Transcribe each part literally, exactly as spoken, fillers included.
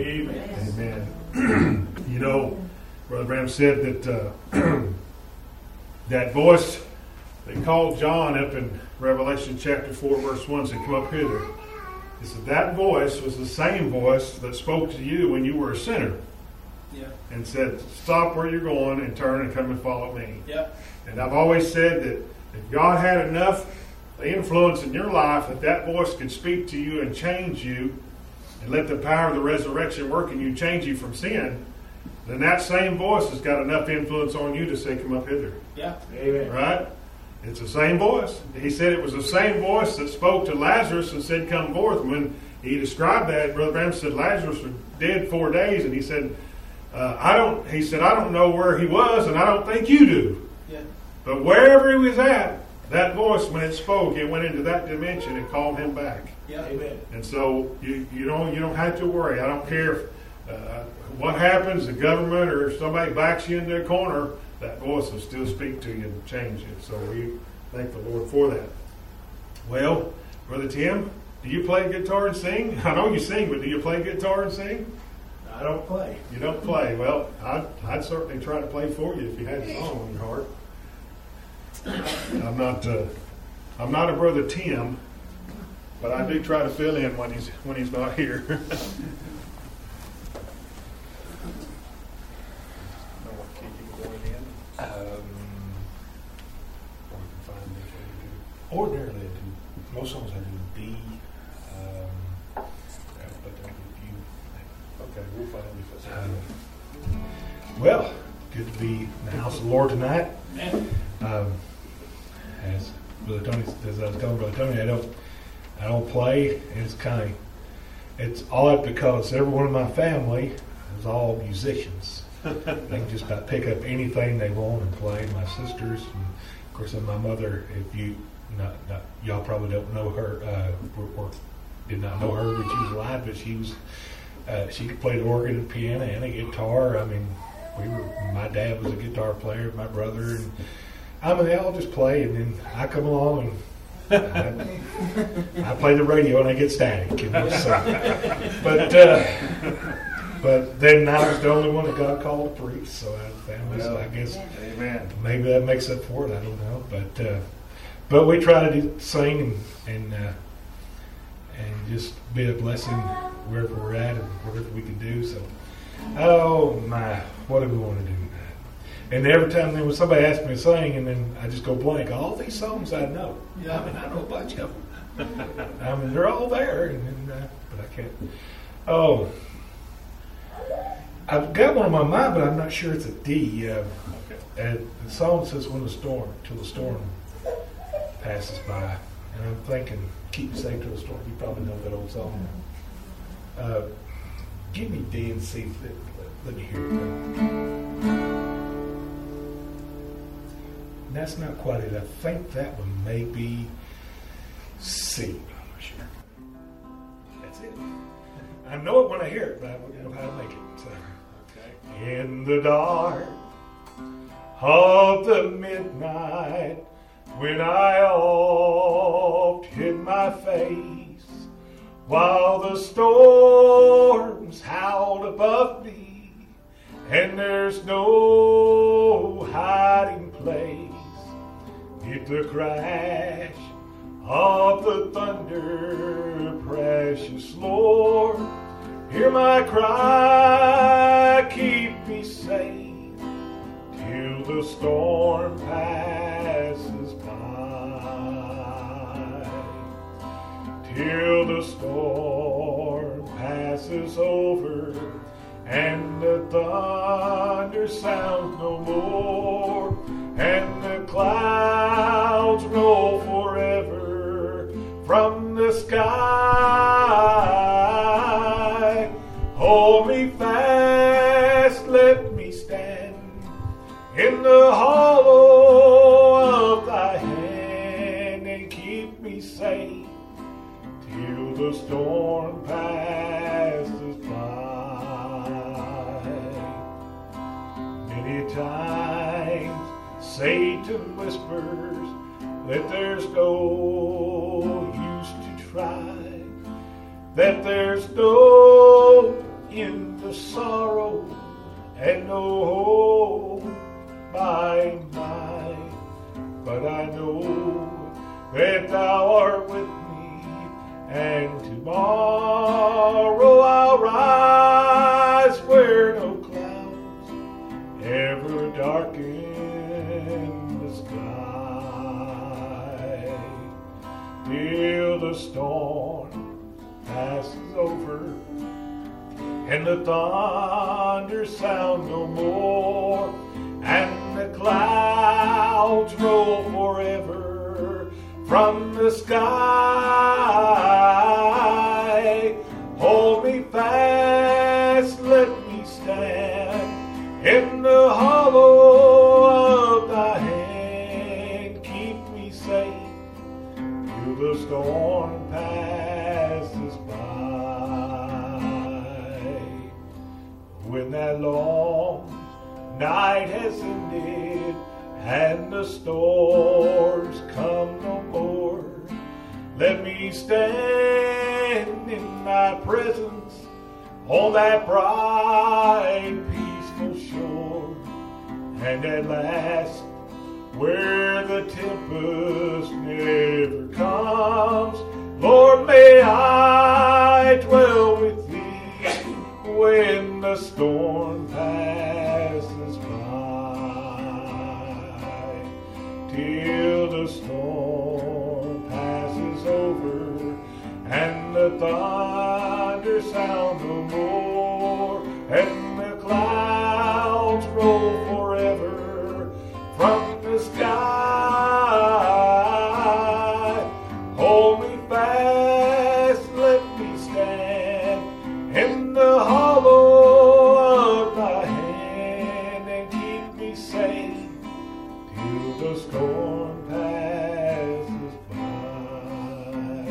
Amen. Amen. You know, Brother Branham said that uh, that voice that called John up in Revelation chapter four, verse one, said, "Come up hither." He said that voice was the same voice that spoke to you when you were a sinner. Yeah. And said, "Stop where you're going and turn and come and follow me." Yeah. And I've always said that if God had enough influence in your life that that voice could speak to you and change you and let the power of the resurrection work in you, change you from sin, then that same voice has got enough influence on you to say, "Come up hither." Yeah. Amen. Right? It's the same voice. He said it was the same voice that spoke to Lazarus and said, "Come forth." When he described that, Brother Branham said Lazarus was dead four days, and he said, uh, "I don't." He said, "I don't know where he was, and I don't think you do." Yeah. But wherever he was at, that voice, when it spoke, it went into that dimension and called him back. Yeah. Amen. And so you you don't you don't have to worry. I don't care if, uh, what happens, the government or somebody backs you into a corner. That voice will still speak to you and change you. So we thank the Lord for that. Well, Brother Tim, do you play guitar and sing? I know you sing, but do you play guitar and sing? I don't play. You don't play. Well, I'd, I'd certainly try to play for you if you had a song on your heart. I'm not. Uh, I'm not a Brother Tim, but I do try to fill in when he's when he's not here. Um, ordinarily, I do. Most songs I do B. Um, but there are a few. Okay, we'll find you for Um, well, good to be in the house of the Lord tonight. Um, as Brother Tony, as I was telling Brother Tony, I don't, I don't play. And it's kind of, it's odd because everyone in my family is all musicians. They can just about pick up anything they want and play. My sisters, and of course, and my mother. If you, not, not y'all probably don't know her, uh, or, or did not know her when she was alive, but she was, uh, she could play the organ, and piano, and a guitar. I mean, we were. My dad was a guitar player. My brother, and I mean, they all just play, and then I come along and I, I play the radio and I get static. You know, so. But. Uh, But then I was the only one that got called to preach, so I had a family. So I guess Amen. maybe that makes up for it. I don't know, but uh, but we try to do, sing and and uh, and just be a blessing wherever we're at and whatever we can do. So, oh my, what do we want to do tonight? And every time then when somebody asks me to sing, and then I just go blank. All these songs I know. Yeah, I mean I know a bunch of them. I mean they're all there, and, and uh, but I can't. Oh. I've got one on my mind, but I'm not sure it's a D. Uh, and the song says, "When the storm, till the storm passes by," and I'm thinking, "Keep me safe till the storm." You probably know that old song. Uh, give me D and C. Let, let, let me hear it. That's not quite it. I think that one may be C. I'm not sure. That's it. I know it when I hear it, but I wouldn't know how to make it. So. Okay. In the dark of the midnight, when I oft hid my face, while the storms howled above me, and there's no hiding place, if the crash of the thunder, precious Lord, hear my cry, keep me safe till the storm passes by, till the storm passes over and the thunder sounds no more and the clouds roll forever from the sky. Hold me fast, let me stand in the hollow of thy hand, and keep me safe till the storm passes by. Many times Satan whispers that there's no use to try, that there's no in the sorrow and no hope by night. But I know that thou art with me, and tomorrow I'll rise where no clouds ever darken the sky, till the storm passes over and the thunder sound no more, and the clouds roll forever from the sky. Hold me fast, let me stand in the hollow of thy hand. Keep me safe till the storm passes by. When that long night has ended and the storms come no more, let me stand in thy presence on that bright, peaceful shore. And at last, where the tempest never comes, Lord, may I dwell with thee when the storm passes by, till the storm passes over and the thunder sound no more, and the clouds roll forever from the sky. Hold me fast, let me stand in the hollow of thy hand, and keep me safe till the storm passes by.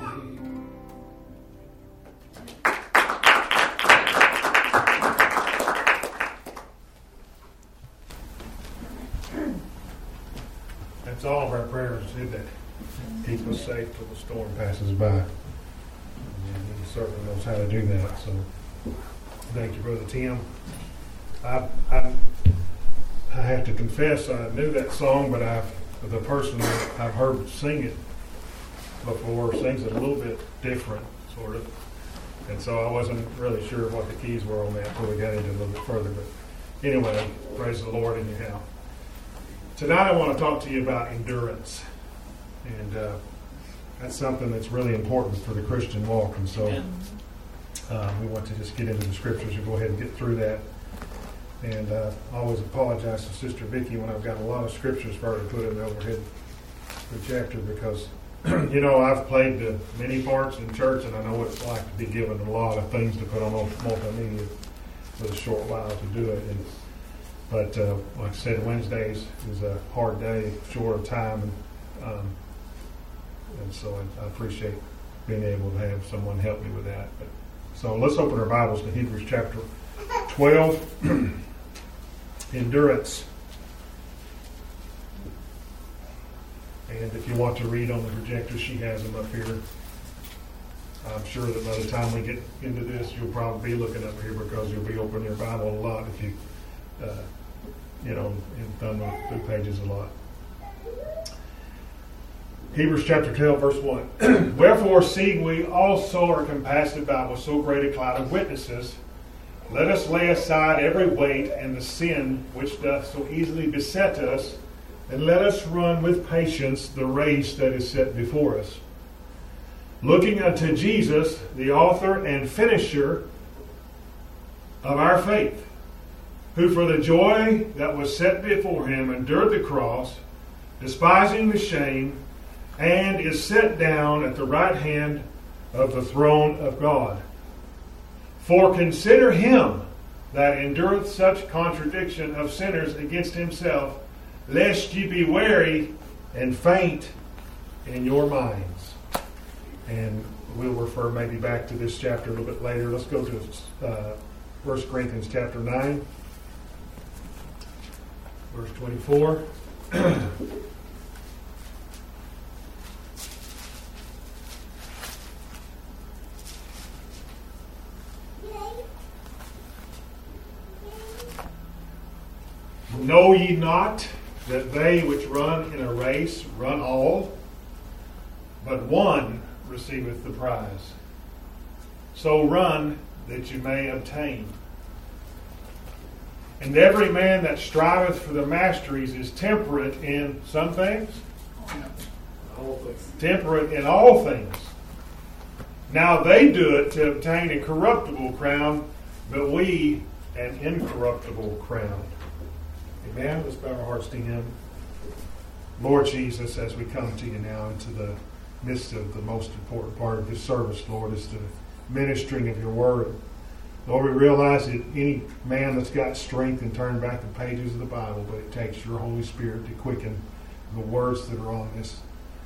That's all of our prayers, isn't it? Keep us safe till the storm passes by. And he certainly knows how to do that. So thank you, Brother Tim. I, I, I have to confess I knew that song, but I've the person that I've heard sing it before sings it a little bit different, sort of. And so I wasn't really sure what the keys were on that until we got into it a little bit further. But anyway, praise the Lord anyhow. Tonight I want to talk to you about endurance. And uh, that's something that's really important for the Christian walk. And so um, we want to just get into the scriptures and go ahead and get through that. And uh, I always apologize to Sister Vicki when I've got a lot of scriptures for her to put in the overhead projector because, you know, I've played the many parts in church and I know what it's like to be given a lot of things to put on multimedia with a short while to do it. And, but uh, like I said, Wednesdays is a hard day, short of time. And, um, and so I, I appreciate being able to have someone help me with that. But, so let's open our Bibles to Hebrews chapter twelve. Endurance. And if you want to read on the projector, she has them up here. I'm sure that by the time we get into this, you'll probably be looking up here because you'll be opening your Bible a lot if you, uh, you know, and thumbing through pages a lot. Hebrews chapter twelve, verse one. Wherefore, seeing we also are compassed about with so great a cloud of witnesses, let us lay aside every weight and the sin which doth so easily beset us, and let us run with patience the race that is set before us. Looking unto Jesus, the author and finisher of our faith, who for the joy that was set before him endured the cross, despising the shame, and is set down at the right hand of the throne of God. For consider him that endureth such contradiction of sinners against himself, lest ye be weary and faint in your minds. And we'll refer maybe back to this chapter a little bit later. Let's go to uh, First Corinthians chapter nine, verse twenty-four. Know ye not that they which run in a race run all, but one receiveth the prize? So run that you may obtain. And every man that striveth for the masteries is temperate in some things, All things. temperate in all things. Now they do it to obtain a corruptible crown, but we an incorruptible crown. Amen. Let's bow our hearts to Him. Lord Jesus, as we come to you now into the midst of the most important part of this service, Lord, is the ministering of your word. Lord, we realize that any man that's got strength can turn back the pages of the Bible, but it takes your Holy Spirit to quicken the words that are on this,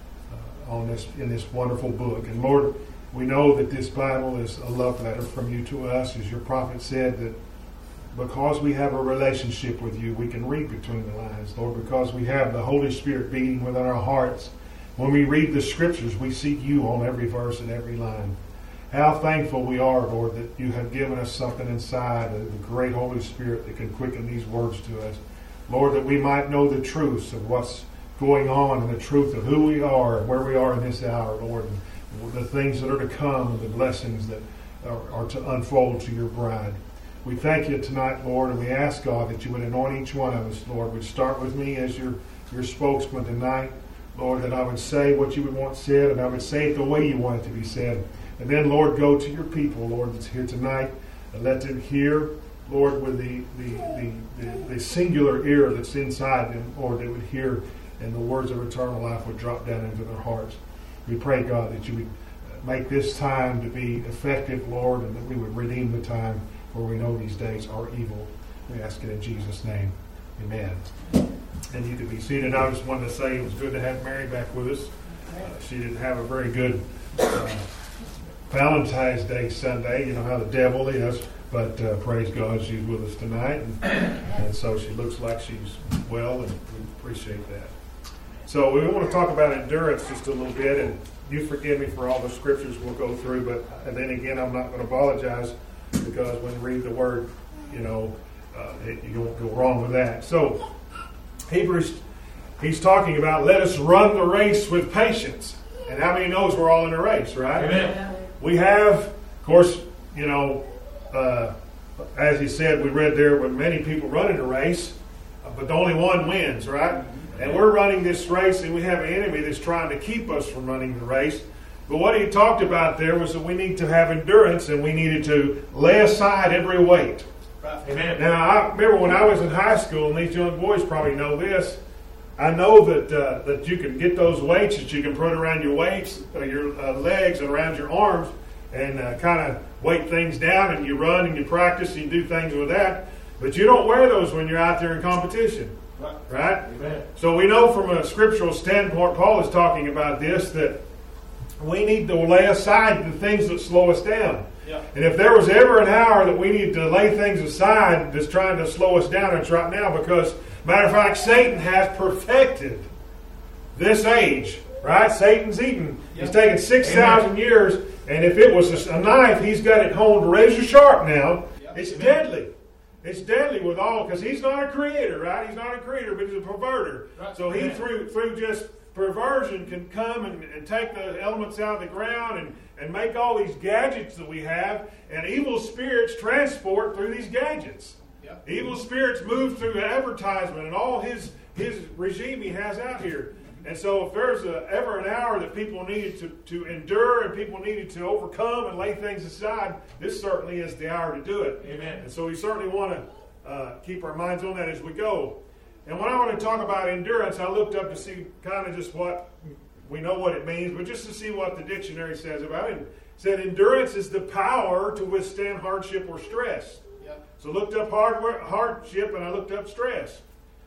uh, on this, in this wonderful book. And Lord, we know that this Bible is a love letter from you to us, as your prophet said, that because we have a relationship with you, we can read between the lines, Lord, because we have the Holy Spirit beating within our hearts. When we read the Scriptures, we see you on every verse and every line. How thankful we are, Lord, that you have given us something inside of the great Holy Spirit that can quicken these words to us. Lord, that we might know the truths of what's going on and the truth of who we are and where we are in this hour, Lord, and the things that are to come and the blessings that are, are to unfold to your bride. We thank you tonight, Lord, and we ask, God, that you would anoint each one of us, Lord. Would start with me as your, your spokesman tonight, Lord, that I would say what you would want said, and I would say it the way you want it to be said. And then, Lord, go to your people, Lord, that's here tonight, and let them hear, Lord, with the, the, the, the, the singular ear that's inside them, Lord, they would hear, and the words of eternal life would drop down into their hearts. We pray, God, that you would make this time to be effective, Lord, and that we would redeem the time, for we know these days are evil. We ask it in Jesus' name. Amen. And you can be seated. I just wanted to say it was good to have Mary back with us. Uh, she didn't have a very good uh, Valentine's Day Sunday. You know how the devil is. But uh, praise God, she's with us tonight. And, and so she looks like she's well, and we appreciate that. So we want to talk about endurance just a little bit. And you forgive me for all the scriptures we'll go through. But and then again, I'm not going to apologize, because when you read the word, you know, uh, it, you won't go wrong with that. So Hebrews, he's talking about let us run the race with patience. And how many knows we're all in a race, right? Amen. We have, of course, you know, uh, as he said, we read there, when many people run in a race, but only one wins, right? And we're running this race, and we have an enemy that's trying to keep us from running the race. But what he talked about there was that we need to have endurance, and we needed to lay aside every weight. Amen. Now, I remember when I was in high school, and these young boys probably know this, I know that uh, that you can get those weights that you can put around your weights, uh, your uh, legs and around your arms, and uh, kind of weight things down, and you run and you practice and you do things with that. But you don't wear those when you're out there in competition, right? Amen. So we know from a scriptural standpoint, Paul is talking about this, that we need to lay aside the things that slow us down. Yeah. And if there was ever an hour that we need to lay things aside that's trying to slow us down, it's right now, because, matter of fact, Satan has perfected this age, right? Satan's eaten. Yeah. He's taken six thousand years, and if it was a knife, he's got it honed razor sharp now. Yeah. It's Amen. deadly. It's deadly with all, because he's not a creator, right? He's not a creator, but he's a perverter. Right. So he, Amen. through through just perversion, can come and, and take the elements out of the ground and, and make all these gadgets that we have, and evil spirits transport through these gadgets. Yep. Evil spirits move through advertisement and all his his regime he has out here. And so if there's a, ever an hour that people needed to, to endure and people needed to overcome and lay things aside, this certainly is the hour to do it. Amen. And so we certainly want to uh, keep our minds on that as we go. And when I want to talk about endurance, I looked up to see kind of just what, we know what it means, but just to see what the dictionary says about it. It said endurance is the power to withstand hardship or stress. Yep. So I looked up hard, hardship and I looked up stress.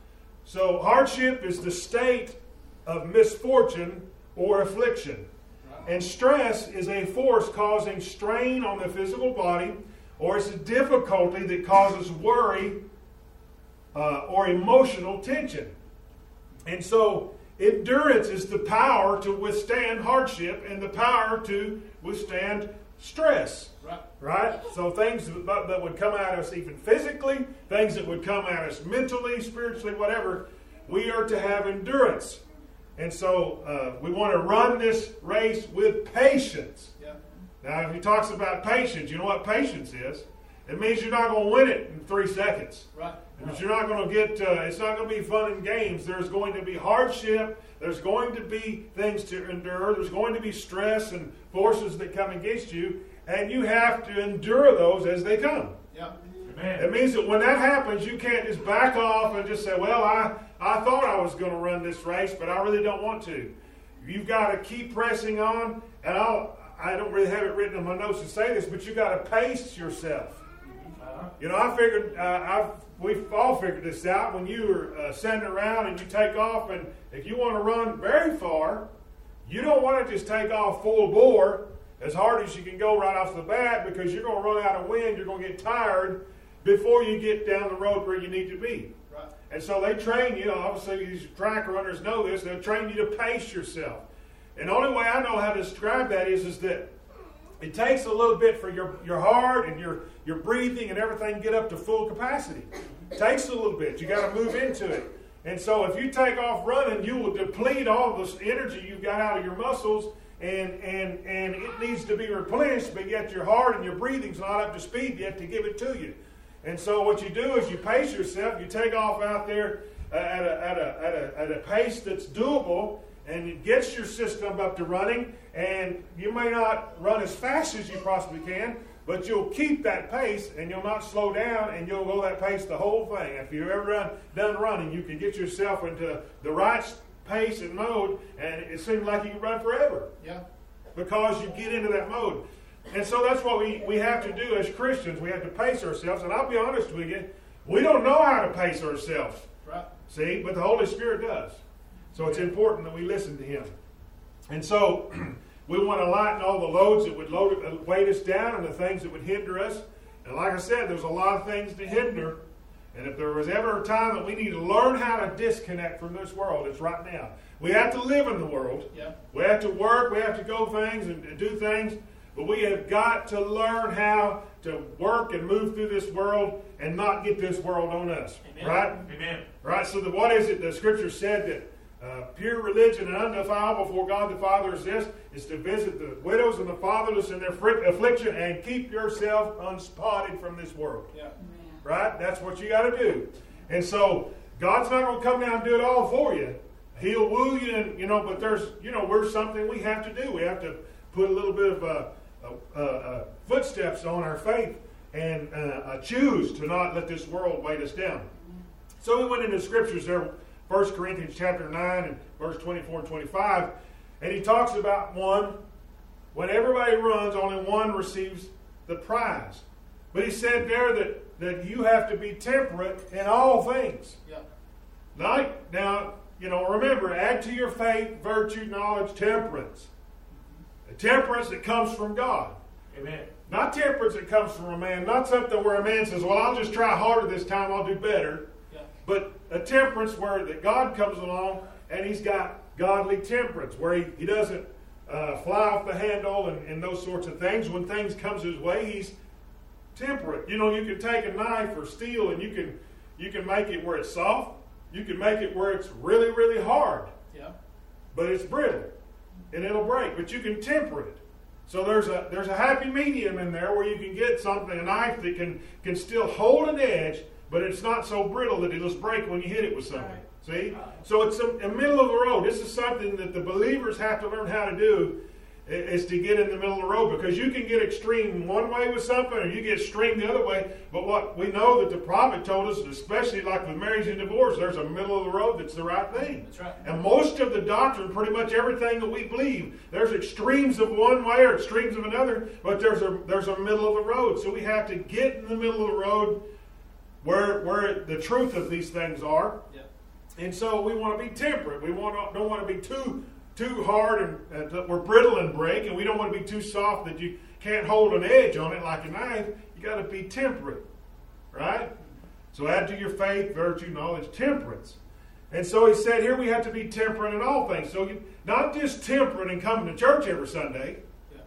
So hardship is the state of misfortune or affliction. And stress is a force causing strain on the physical body, or it's a difficulty that causes worry uh, or emotional tension. And so endurance is the power to withstand hardship and the power to withstand stress. Right. Right? So things that, that would come at us even physically, things that would come at us mentally, spiritually, whatever, we are to have endurance. And so uh, we want to run this race with patience. Yeah. Now, if he talks about patience, you know what patience is? It means you're not going to win it in three seconds. Right. But you're not going to get, uh, it's not going to be fun and games. There's going to be hardship. There's going to be things to endure. There's going to be stress and forces that come against you. And you have to endure those as they come. Yeah. Amen. It means that when that happens, you can't just back off and just say, well, I, I thought I was going to run this race, but I really don't want to. You've got to keep pressing on. And I'll, I don't really have it written in my notes to say this, but you've got to pace yourself. You know, I figured, uh, I've, we've all figured this out. When you're uh, sending around and you take off, and if you want to run very far, you don't want to just take off full bore as hard as you can go right off the bat, because you're going to run out of wind. You're going to get tired before you get down the road where you need to be. Right. And so they train you. Obviously, these track runners know this. They'll train you to pace yourself. And the only way I know how to describe that is, is that it takes a little bit for your, your heart and your, your breathing and everything to get up to full capacity. It takes a little bit. You got to move into it. And so if you take off running, you will deplete all this energy you've got out of your muscles, and, and, and it needs to be replenished, but yet your heart and your breathing's not up to speed yet to give it to you. And so what you do is you pace yourself. You take off out there at a, at a, at a, at a pace that's doable, and it gets your system up to running. And you may not run as fast as you possibly can, but you'll keep that pace, and you'll not slow down, and you'll go that pace the whole thing. If you've ever run, done running, you can get yourself into the right pace and mode, and it seems like you can run forever. Yeah. Because you get into that mode. And so that's what we, we have to do as Christians. We have to pace ourselves. And I'll be honest with you, we don't know how to pace ourselves. Right. See, but the Holy Spirit does. So it's important that we listen to Him. And so we want to lighten all the loads that would load, uh, weight us down, and the things that would hinder us. And like I said, there's a lot of things to hinder. And if there was ever a time that we need to learn how to disconnect from this world, it's right now. We have to live in the world. Yeah. We have to work. We have to go things and, and do things. But we have got to learn how to work and move through this world and not get this world on us. Amen. Right? Amen. Right? So the, what is it? The Scripture said that uh, pure religion and undefiled before God the Father is this, is to visit the widows and the fatherless in their affliction and keep yourself unspotted from this world. Yeah. Right? That's what you got to do. And so God's not going to come down and do it all for you. He'll woo you, and, you know, but there's, you know, we're something we have to do. We have to put a little bit of uh, uh, uh, footsteps on our faith and uh, uh, choose to not let this world weight us down. So we went into the Scriptures there, First Corinthians chapter nine and verse twenty-four and twenty-five, and he talks about one, when everybody runs, only one receives the prize. But he said there that, that you have to be temperate in all things. Yeah. Like, now, you know, remember, add to your faith, virtue, knowledge, temperance. A temperance that comes from God. Amen. Not temperance that comes from a man. Not something where a man says, well, I'll just try harder this time, I'll do better. Yeah. But a temperance where that God comes along and He's got godly temperance, where He, he doesn't uh, fly off the handle and, and those sorts of things. When things comes His way, He's temperate. You know, you can take a knife or steel and you can you can make it where it's soft. You can make it where it's really, really hard. Yeah. But it's brittle and it'll break. But you can temper it. So there's a there's a happy medium in there where you can get something, a knife that can can still hold an edge, but it's not so brittle that it'll just break when you hit it with something. Right. See? So it's a, a middle of the road. This is something that the believers have to learn how to do, is to get in the middle of the road, because you can get extreme one way with something or you get extreme the other way. But what we know that the prophet told us, especially like with marriage and divorce, there's a middle of the road that's the right thing. That's right. And most of the doctrine, pretty much everything that we believe, there's extremes of one way or extremes of another, but there's a there's a middle of the road. So we have to get in the middle of the road where where the truth of these things are. Yeah. And so we want to be temperate. We want to, don't want to be too too hard and, and that we're brittle and break, and we don't want to be too soft that you can't hold an edge on it like a knife. You got to be temperate, right? So add to your faith, virtue, knowledge, temperance. And so he said here we have to be temperate in all things. So you, not just temperate and coming to church every Sunday. Yeah.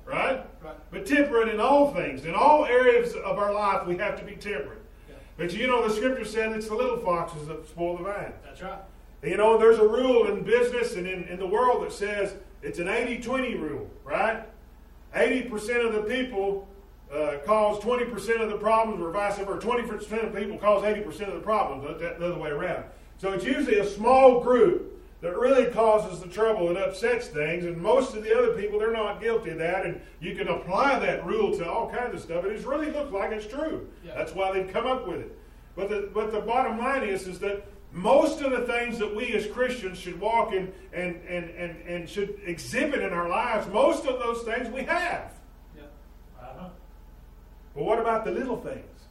right? Right. But temperate in all things. In all areas of our life, we have to be temperate. Yeah. But you know, the scripture said it's the little foxes that spoil the vine. That's right. You know, there's a rule in business and in, in the world that says it's an eighty twenty rule, right? eighty percent of the people uh, cause twenty percent of the problems, or vice versa. twenty percent of people cause eighty percent of the problems, not that, the other way around. So it's usually a small group that really causes the trouble and upsets things, and most of the other people, they're not guilty of that, and you can apply that rule to all kinds of stuff, and it really looks like it's true. Yeah. That's why they've come up with it. But the, but the bottom line is, is that most of the things that we as Christians should walk in and, and, and, and should exhibit in our lives, most of those things we have. Yeah. Uh-huh. But what about the little things?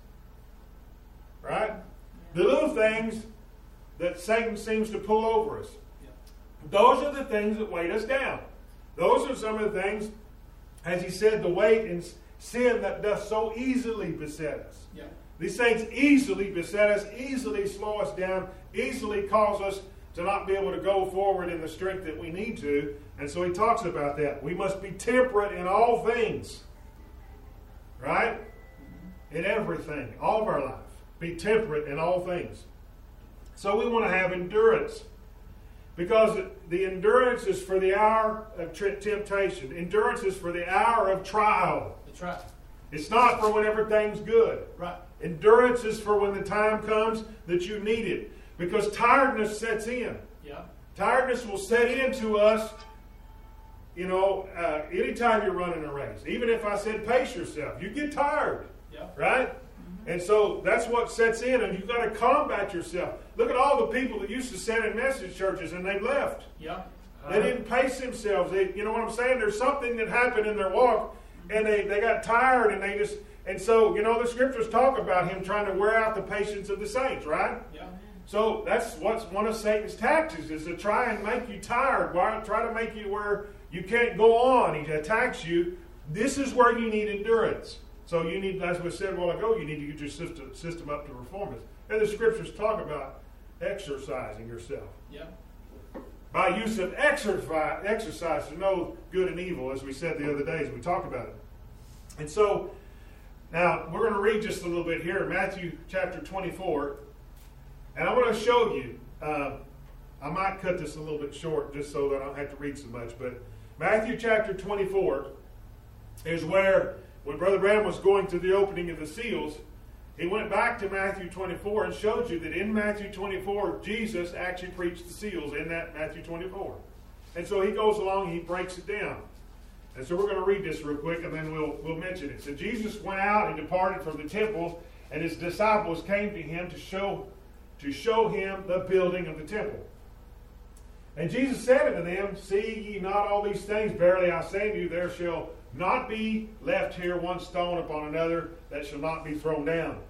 Right? The little things that Satan seems to pull over us. Yeah. Those are the things that weight us down. Those are some of the things, as he said, the weight and sin that doth so easily beset us. Yeah. These things easily beset us, easily slow us down, easily cause us to not be able to go forward in the strength that we need to. And so he talks about that. We must be temperate in all things. Right? In everything. All of our life. Be temperate in all things. So we want to have endurance. Because the endurance is for the hour of temptation. Endurance is for the hour of trial. That's right. It's not for when everything's good. Right. Endurance is for when the time comes that you need it. Because tiredness sets in. Yeah. Tiredness will set into us, you know, uh, anytime you're running a race. Even if I said pace yourself, you get tired. Yeah. Right? Mm-hmm. And so that's what sets in, and you've got to combat yourself. Look at all the people that used to sit in message churches and they've left. Yeah. Uh, They didn't pace themselves. They, you know what I'm saying? There's something that happened in their walk, and they, they got tired, and they just, and so, you know, the scriptures talk about him trying to wear out the patience of the saints, right? Yeah. So that's what's one of Satan's tactics, is to try and make you tired. Why try to make you where you can't go on? He attacks you. This is where you need endurance. So you need, as we said a while ago, you need to get your system, system up to performance. And the scriptures talk about exercising yourself. Yeah. By use of exercise, exercise to know good and evil, as we said the other day as we talked about it. And so, now we're going to read just a little bit here in Matthew chapter twenty-four. And I want to show you, uh, I might cut this a little bit short just so that I don't have to read so much, but Matthew chapter twenty-four is where, when Brother Branham was going through the opening of the seals, he went back to Matthew twenty-four and showed you that in Matthew twenty-four, Jesus actually preached the seals in that Matthew twenty-four. And so he goes along and he breaks it down. And so we're going to read this real quick and then we'll, we'll mention it. So Jesus went out and departed from the temple, and his disciples came to him to show to show him the building of the temple. And Jesus said unto them, See ye not all these things? Verily I say to you, there shall not be left here one stone upon another that shall not be thrown down.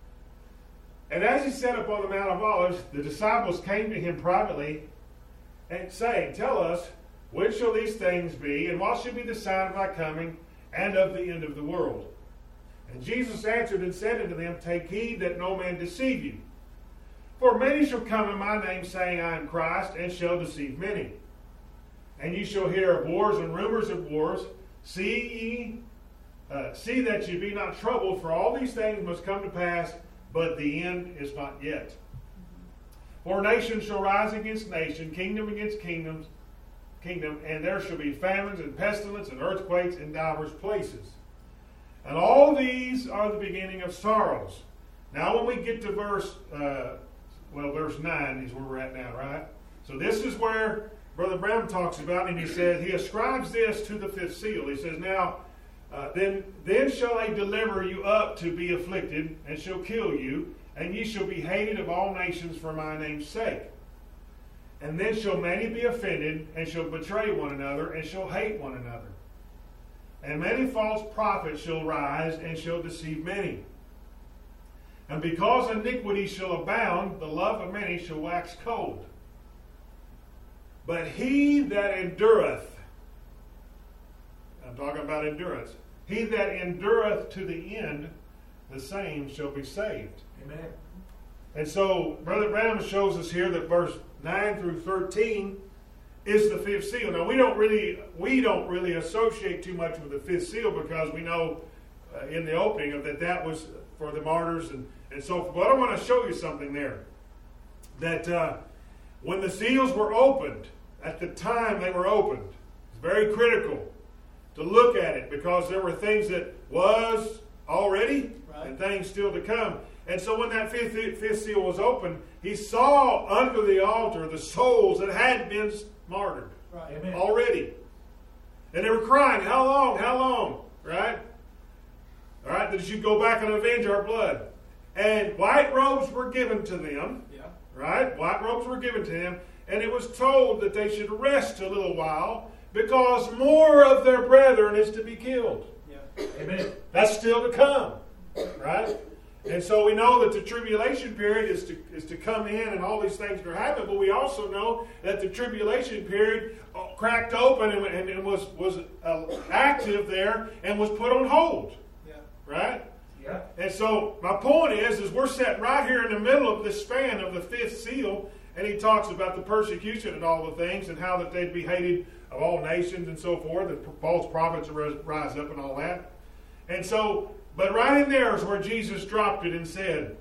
And as he sat upon the Mount of Olives, the disciples came to him privately, and saying, Tell us, when shall these things be, and what shall be the sign of thy coming, and of the end of the world? And Jesus answered and said unto them, Take heed that no man deceive you. For many shall come in my name, saying, I am Christ, and shall deceive many. And ye shall hear of wars and rumors of wars. See ye, uh, see that ye be not troubled, for all these things must come to pass, but the end is not yet. For nation shall rise against nation, kingdom against kingdoms, kingdom, and there shall be famines and pestilence and earthquakes in divers places. And all these are the beginning of sorrows. Now when we get to verse, uh, well, verse nine is where we're at now, right? So this is where Brother Branham talks about, and he says, he ascribes this to the fifth seal. He says, Now, uh, then, then shall they deliver you up to be afflicted, and shall kill you, and ye shall be hated of all nations for my name's sake. And then shall many be offended, and shall betray one another, and shall hate one another. And many false prophets shall rise, and shall deceive many. And because iniquity shall abound, the love of many shall wax cold. But he that endureth, I'm talking about endurance, he that endureth to the end, the same shall be saved. Amen. And so, Brother Branham shows us here that verse nine through thirteen is the fifth seal. Now we don't really we don't really associate too much with the fifth seal because we know uh, in the opening of that that was for the martyrs and, and so forth. But I want to show you something there. That uh, when the seals were opened, at the time they were opened, it's very critical to look at it because there were things that was already right. and things still to come. And so when that fifth, fifth seal was opened, he saw under the altar the souls that had been martyred right. already. And they were crying, how long, how long, right? All right, that you should go back and avenge our blood. And white robes were given to them, yeah. right? White robes were given to them, and it was told that they should rest a little while because more of their brethren is to be killed. Yeah. Amen. That's still to come, right? And so we know that the tribulation period is to is to come in and all these things are happening, but we also know that the tribulation period cracked open and, and, and was, was uh, active there and was put on hold. Yeah. Right? Yeah. And so my point is, is we're sitting right here in the middle of the span of the fifth seal, and he talks about the persecution and all the things and how that they'd be hated of all nations and so forth, that false prophets rise up and all that. And so But right in there is where Jesus dropped it and said,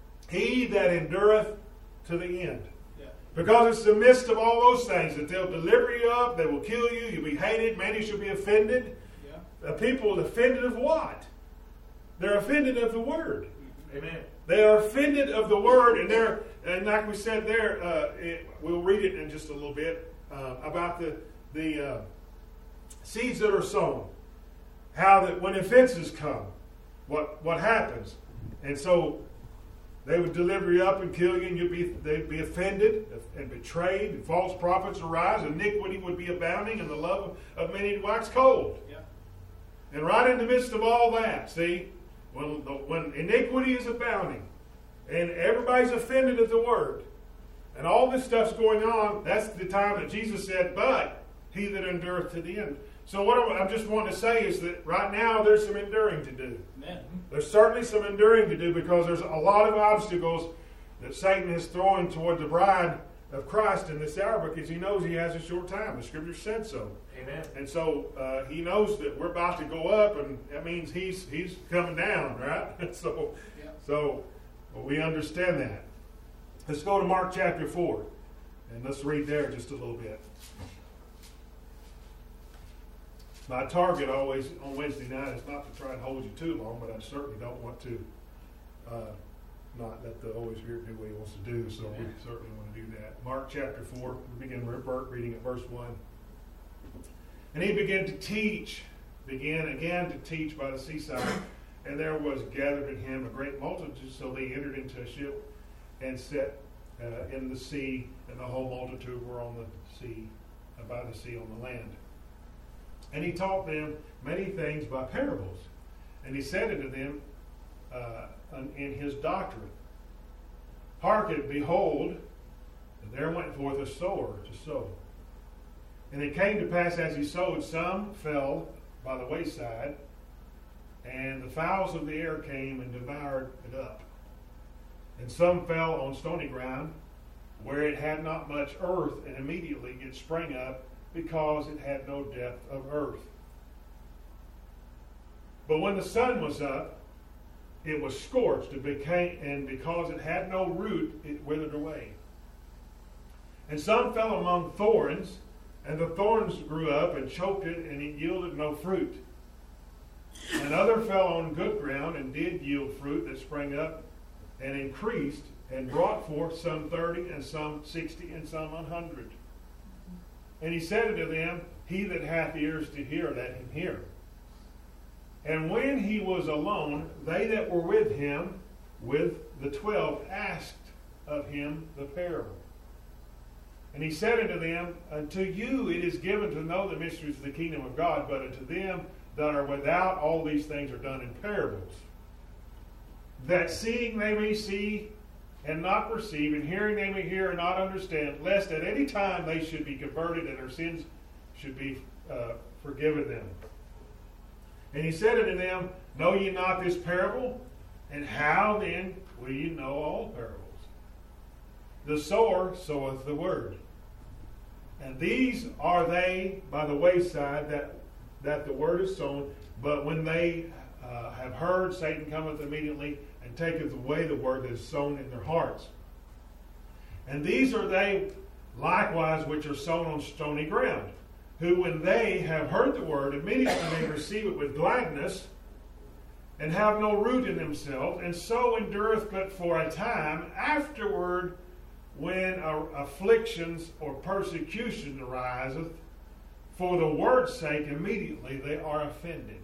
he that endureth to the end. Yeah. Because it's the midst of all those things that they'll deliver you up, they will kill you, you'll be hated, many shall be offended. Yeah. The people offended of what? They're offended of the word. Amen. They are offended of the word, and they're, and like we said there, uh, it, we'll read it in just a little bit, uh, about the, the uh, seeds that are sown. How that when offenses come, What what happens? And so they would deliver you up and kill you, and you'd be they'd be offended and betrayed, and false prophets arise, iniquity would be abounding, and the love of many would wax cold. Yeah. And right in the midst of all that, see, when when iniquity is abounding, and everybody's offended at the word, and all this stuff's going on, that's the time that Jesus said, "But he that endureth to the end." So what I'm just wanting to say is that right now there's some enduring to do. Amen. There's certainly some enduring to do because there's a lot of obstacles that Satan is throwing toward the bride of Christ in this hour because he knows he has a short time. The Scripture said so. Amen. And so uh, he knows that we're about to go up, and that means he's he's coming down, right? so, yeah. so well, we understand that. Let's go to Mark chapter four, and let's read there just a little bit. My target always on Wednesday night is not to try and hold you too long, but I certainly don't want to uh, not let the Holy Spirit do what he wants to do, so Amen. We certainly want to do that. Mark chapter four, we begin reading at verse one. And he began to teach, began again to teach by the seaside, and there was gathered at him a great multitude, so they entered into a ship and set uh, in the sea, and the whole multitude were on the sea, uh, by the sea on the land. And he taught them many things by parables. And he said unto them uh, in his doctrine, Hearken, behold, there went forth a sower to sow. And it came to pass as he sowed, some fell by the wayside, and the fowls of the air came and devoured it up. And some fell on stony ground, where it had not much earth, and immediately it sprang up, because it had no depth of earth. But when the sun was up, it was scorched, and became, and because it had no root, it withered away. And some fell among thorns, and the thorns grew up and choked it, and it yielded no fruit. And other fell on good ground, and did yield fruit that sprang up and increased, and brought forth some thirty, and some sixty, and some an hundred. And he said unto them, He that hath ears to hear, let him hear. And when he was alone, they that were with him, with the twelve, asked of him the parable. And he said unto them, Unto you it is given to know the mysteries of the kingdom of God, but unto them that are without, all these things are done in parables, that seeing they may see, and not perceive, and hearing they may hear and not understand, lest at any time they should be converted and their sins should be uh, forgiven them. And he said unto them, Know ye not this parable? And how then will ye know all parables? The sower soweth the word. And these are they by the wayside that that the word is sown, but when they uh, have heard, Satan cometh immediately and taketh away the word that is sown in their hearts. And these are they likewise which are sown on stony ground, who when they have heard the word, immediately they receive it with gladness, and have no root in themselves, and so endureth but for a time. Afterward, when uh, afflictions or persecution ariseth, for the word's sake, immediately they are offended.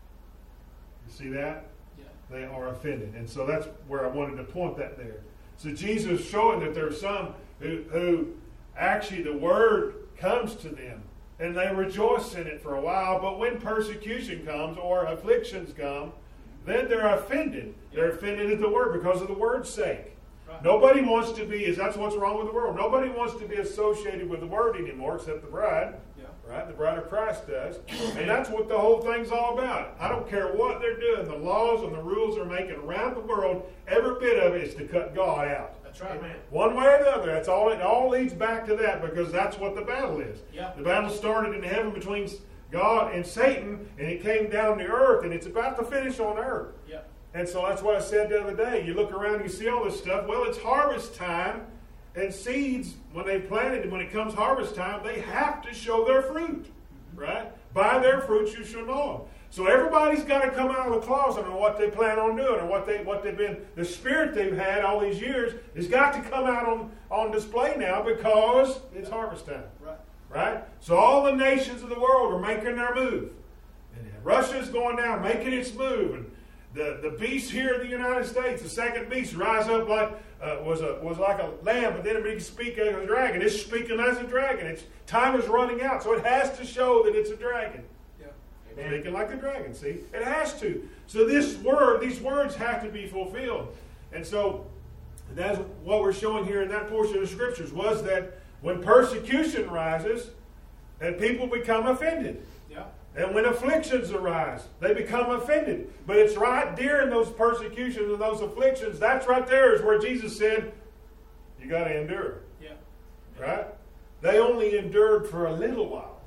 You see that? Yeah. They are offended. And so that's where I wanted to point that there. So Jesus is showing that there are some who, who actually the word comes to them, and they rejoice in it for a while, but when persecution comes or afflictions come, then they're offended. They're offended at the word because of the word's sake. Right. Nobody wants to be, is that's what's wrong with the world. Nobody wants to be associated with the word anymore except the bride. Yeah. Right? The bride of Christ does. And that's what the whole thing's all about. I don't care what they're doing. The laws and the rules they're making around the world, every bit of it is to cut God out. That's right. Amen. One way or the other. That's all. It all leads back to that because that's what the battle is. Yeah. The battle started in heaven between God and Satan, and it came down to earth, and it's about to finish on earth. Yeah. And so that's what I said the other day. You look around, you see all this stuff. Well, it's harvest time, and seeds, when they planted and when it comes harvest time, they have to show their fruit, right? By their fruits you shall know them. So everybody's got to come out of the closet on what they plan on doing, or what they what they've been. The spirit they've had all these years has got to come out on on display now because it's harvest time, Right. right? So all the nations of the world are making their move, and Russia's going down, making its move, and The, the beast here in the United States, the second beast, rise up like uh, was a was like a lamb, but then it began to speak as a dragon. It's speaking as a dragon. Its time is running out, so it has to show that it's a dragon. Yeah. Amen. Speaking like a dragon. See, it has to. So this word, these words have to be fulfilled, and so that's what we're showing here in that portion of the scriptures was that when persecution rises, and people become offended. Yeah. And when afflictions arise, they become offended. But it's right during those persecutions and those afflictions, that's right there is where Jesus said, you got to endure. Yeah. Right? They only endured for a little while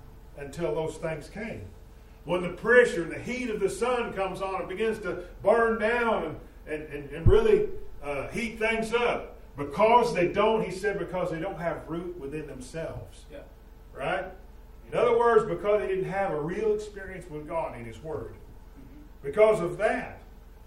until those things came. When the pressure and the heat of the sun comes on, it begins to burn down and, and, and, and really uh, heat things up. Because they don't, he said, because they don't have root within themselves. Yeah. Right? In other words, because they didn't have a real experience with God in His Word. Because of that,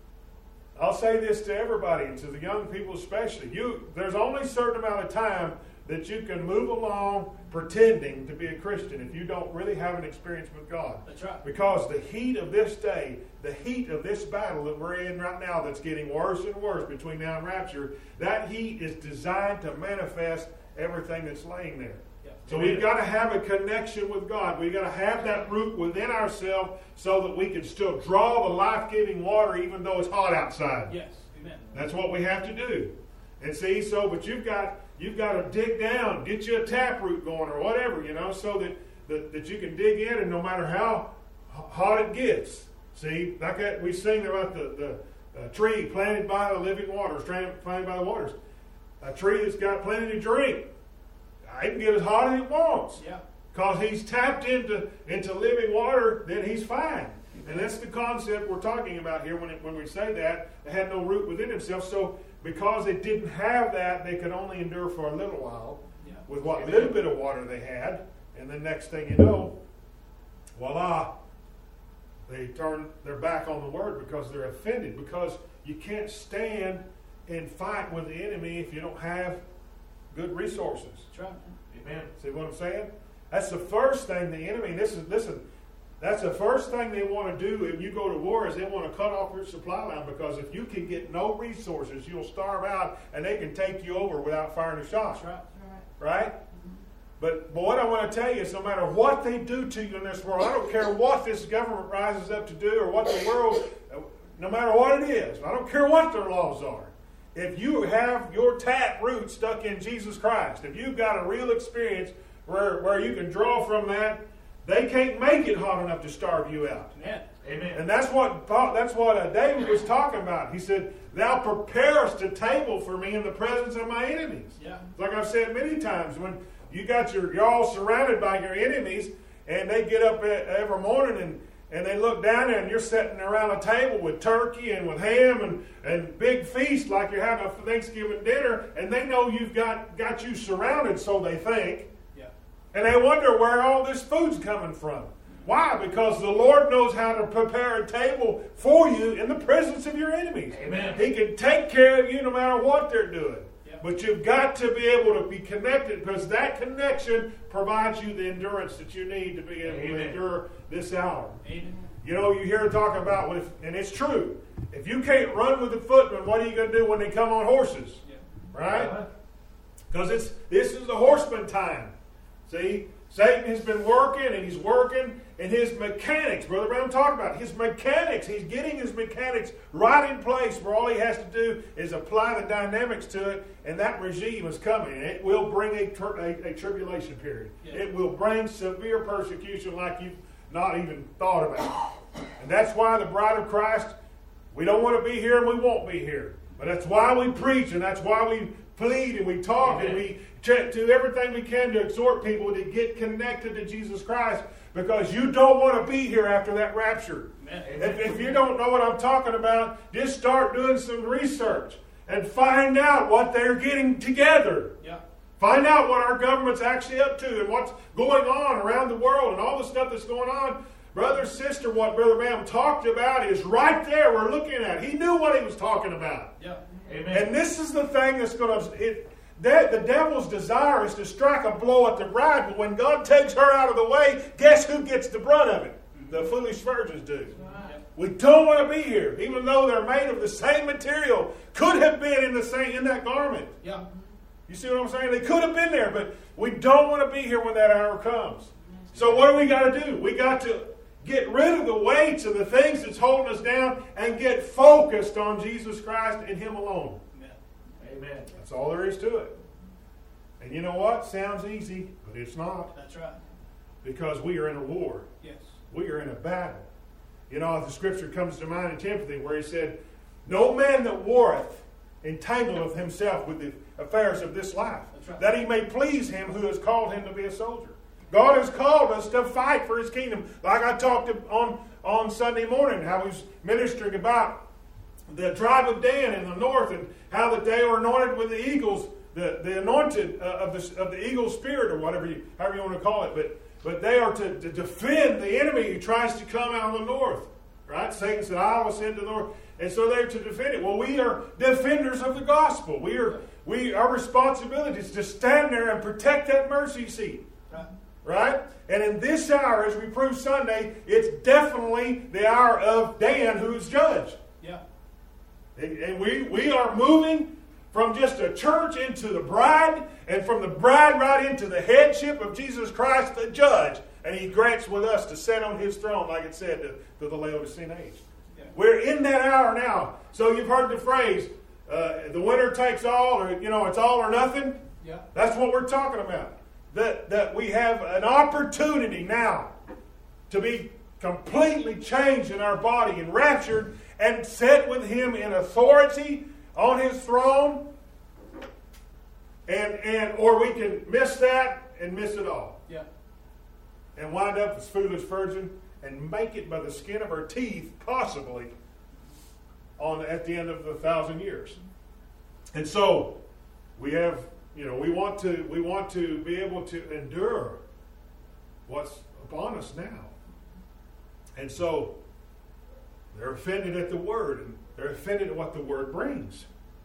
I'll say this to everybody, and to the young people especially. You, there's only a certain amount of time that you can move along pretending to be a Christian if you don't really have an experience with God. That's right. Because the heat of this day, the heat of this battle that we're in right now that's getting worse and worse between now and rapture, that heat is designed to manifest everything that's laying there. So we've got to have a connection with God. We've got to have that root within ourselves so that we can still draw the life-giving water even though it's hot outside. Yes. Amen. That's what we have to do. And see, so, but you've got you've got to dig down, get you a tap root going or whatever, you know, so that, that, that you can dig in and no matter how hot it gets. See, like that, we sing about the, the uh, tree planted by the living waters, planted by the waters. A tree that's got plenty to drink. It can get as hot as it wants. Yeah. Because he's tapped into, into living water, then he's fine. And that's the concept we're talking about here when, it, when we say that. They had no root within themselves. So because they didn't have that, they could only endure for a little while Yeah. with what little bit of water they had. And then next thing you know, voila, they turn their back on the word because they're offended. Because you can't stand and fight with the enemy if you don't have good resources. That's right. Amen. See what I'm saying? That's the first thing the enemy, this is, listen, that's the first thing they want to do if you go to war is they want to cut off your supply line because if you can get no resources, you'll starve out and they can take you over without firing a shot. That's right. Right? But, but what I want to tell you is no matter what they do to you in this world, I don't care what this government rises up to do or what the world, no matter what it is, I don't care what their laws are. If you have your tap root stuck in Jesus Christ, if you've got a real experience where, where you can draw from that, they can't make it hot enough to starve you out. Amen. Amen. And that's what that's what uh, David was talking about. He said, "Thou preparest a table for me in the presence of my enemies." Yeah. Like I've said many times, when you got your, you're all surrounded by your enemies, and they get up every morning and, and they look down there, and you're sitting around a table with turkey and with ham and, and big feast like you're having a Thanksgiving dinner, and they know you've got, got you surrounded, so they think. Yeah. And they wonder where all this food's coming from. Why? Because the Lord knows how to prepare a table for you in the presence of your enemies. Amen. He can take care of you no matter what they're doing. Yep. But you've got to be able to be connected, because that connection provides you the endurance that you need to be able Amen. to endure this hour. Amen. You know, you hear talking about, if, and it's true, if you can't run with the footmen, what are you going to do when they come on horses? Yeah. Right? Because it's this is the horseman time. See? Satan has been working, and he's working, and his mechanics, Brother Brown talked about it, his mechanics, he's getting his mechanics right in place where all he has to do is apply the dynamics to it, and that regime is coming. It will bring a, a, a tribulation period. Yeah. It will bring severe persecution like you've not even thought about. And that's why the bride of Christ, we don't want to be here and we won't be here. But that's why we preach, and that's why we plead and we talk, and we do everything we can to exhort people to get connected to Jesus Christ, because you don't want to be here after that rapture. If, if you don't know what I'm talking about, just start doing some research and find out what they're getting together. Yeah. Find out what our government's actually up to and what's going on around the world and all the stuff that's going on. Brother, sister, what Brother Bam talked about is right there we're looking at. He knew what he was talking about. Yeah. Amen. And this is the thing that's going to... That, the devil's desire is to strike a blow at the bride, but when God takes her out of the way, guess who gets the brunt of it? The foolish virgins do. Right. We don't want to be here, even though they're made of the same material. Could have been in the same in that garment. Yeah. You see what I'm saying? They could have been there, but we don't want to be here when that hour comes. So what do we got to do? We got to get rid of the weights of the things that's holding us down and get focused on Jesus Christ and Him alone. Amen. That's all there is to it. And you know what? Sounds easy, but it's not. That's right. Because we are in a war. Yes. We are in a battle. You know, the scripture comes to mind in Timothy where he said, no man that warreth entangleth himself with the affairs of this life, right. that he may please him who has called him to be a soldier. God has called us to fight for His kingdom. Like I talked on, on Sunday morning, how he was ministering about the tribe of Dan in the north, and how that they were anointed with the eagles, the, the anointed uh, of the of the eagle spirit, or whatever you however you want to call it. But but they are to, to defend the enemy who tries to come out of the north. Right? Satan said, I will send to the north. And so they're to defend it. Well, we are defenders of the gospel. We are we our responsibility is to stand there and protect that mercy seat. Right. Right? And in this hour, as we prove Sunday, it's definitely the hour of Dan, who is judge. Yeah. And we, we are moving from just a church into the bride, and from the bride right into the headship of Jesus Christ, the judge. And He grants with us to sit on His throne, like it said, to, to the Laodicean age. Yeah. We're in that hour now. So you've heard the phrase, uh, the winner takes all, or, you know, it's all or nothing. Yeah. That's what we're talking about. That, that we have an opportunity now to be completely changed in our body and raptured and set with Him in authority on His throne, and and or we can miss that and miss it all. Yeah. And wind up as foolish virgin and make it by the skin of our teeth, possibly, on at the end of the thousand years. And so we have, you know, we want to we want to be able to endure what's upon us now. And so they're offended at the word, and they're offended at what the word brings.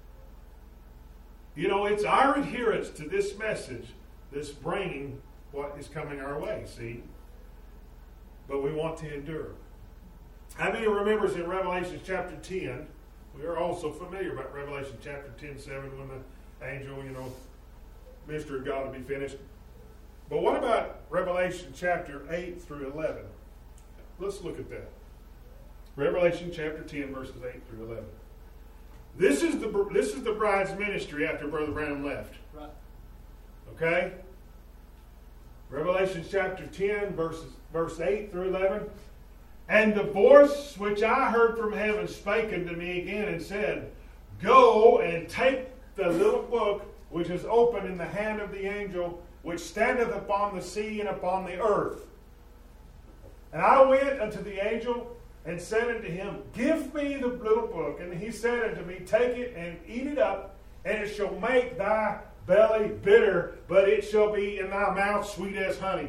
You know, it's our adherence to this message that's bringing what is coming our way, see? But we want to endure. How many remembers in Revelation chapter ten, we are also familiar about Revelation chapter ten, seven, when the angel, you know, mystery of God will be finished. But what about Revelation chapter eight through eleven? Let's look at that. Revelation chapter ten, verses eight through eleven. This is the this is the bride's ministry after Brother Branham left. Right. Okay? Revelation chapter ten, verses verse eight through eleven. And the voice which I heard from heaven spake unto me again and said, Go and take the little book which is open in the hand of the angel which standeth upon the sea and upon the earth. And I went unto the angel and said unto him, Give me the little book. And he said unto me, Take it and eat it up, and it shall make thy belly bitter, but it shall be in thy mouth sweet as honey.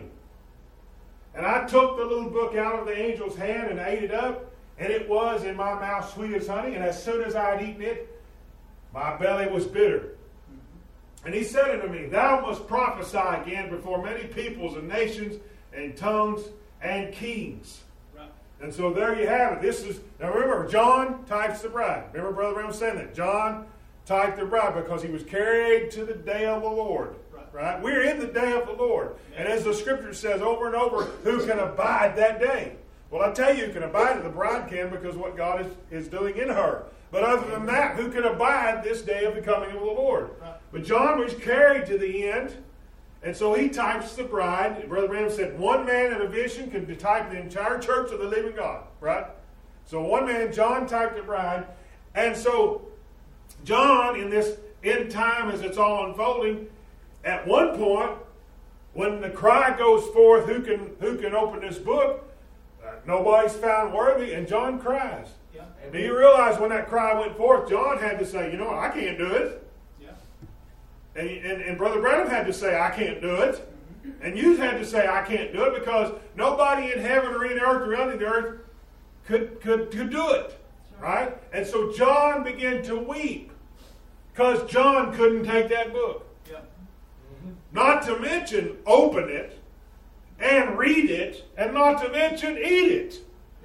And I took the little book out of the angel's hand and ate it up, and it was in my mouth sweet as honey. And as soon as I had eaten it, my belly was bitter. And he said unto me, Thou must prophesy again before many peoples and nations and tongues and kings. Right. And so there you have it. This is, now remember, John types the bride. Remember Brother Brown saying that? John typed the bride because he was carried to the day of the Lord. Right. Right? We're in the day of the Lord. Yeah. And as the scripture says over and over, who can abide that day? Well, I tell you, who can abide it, the bride can, because what God is, is doing in her. But other than that, who can abide this day of the coming of the Lord? Right. But John was carried to the end, and so he types the bride. Brother Branham said one man in a vision can type the entire church of the living God, right? So one man, John, typed the bride. And so John, in this end time as it's all unfolding, at one point, when the cry goes forth, who can, who can open this book? Uh, nobody's found worthy, and John cries. Yeah. Do you realize when that cry went forth, John had to say, you know, I can't do it. Yeah. And, and, and Brother Branham had to say, I can't do it. Mm-hmm. And you had to say, I can't do it, because nobody in heaven or in the earth or under the earth could, could, could do it. Right? right? And so John began to weep because John couldn't take that book. Yeah. Mm-hmm. Not to mention open it and read it, and not to mention eat it.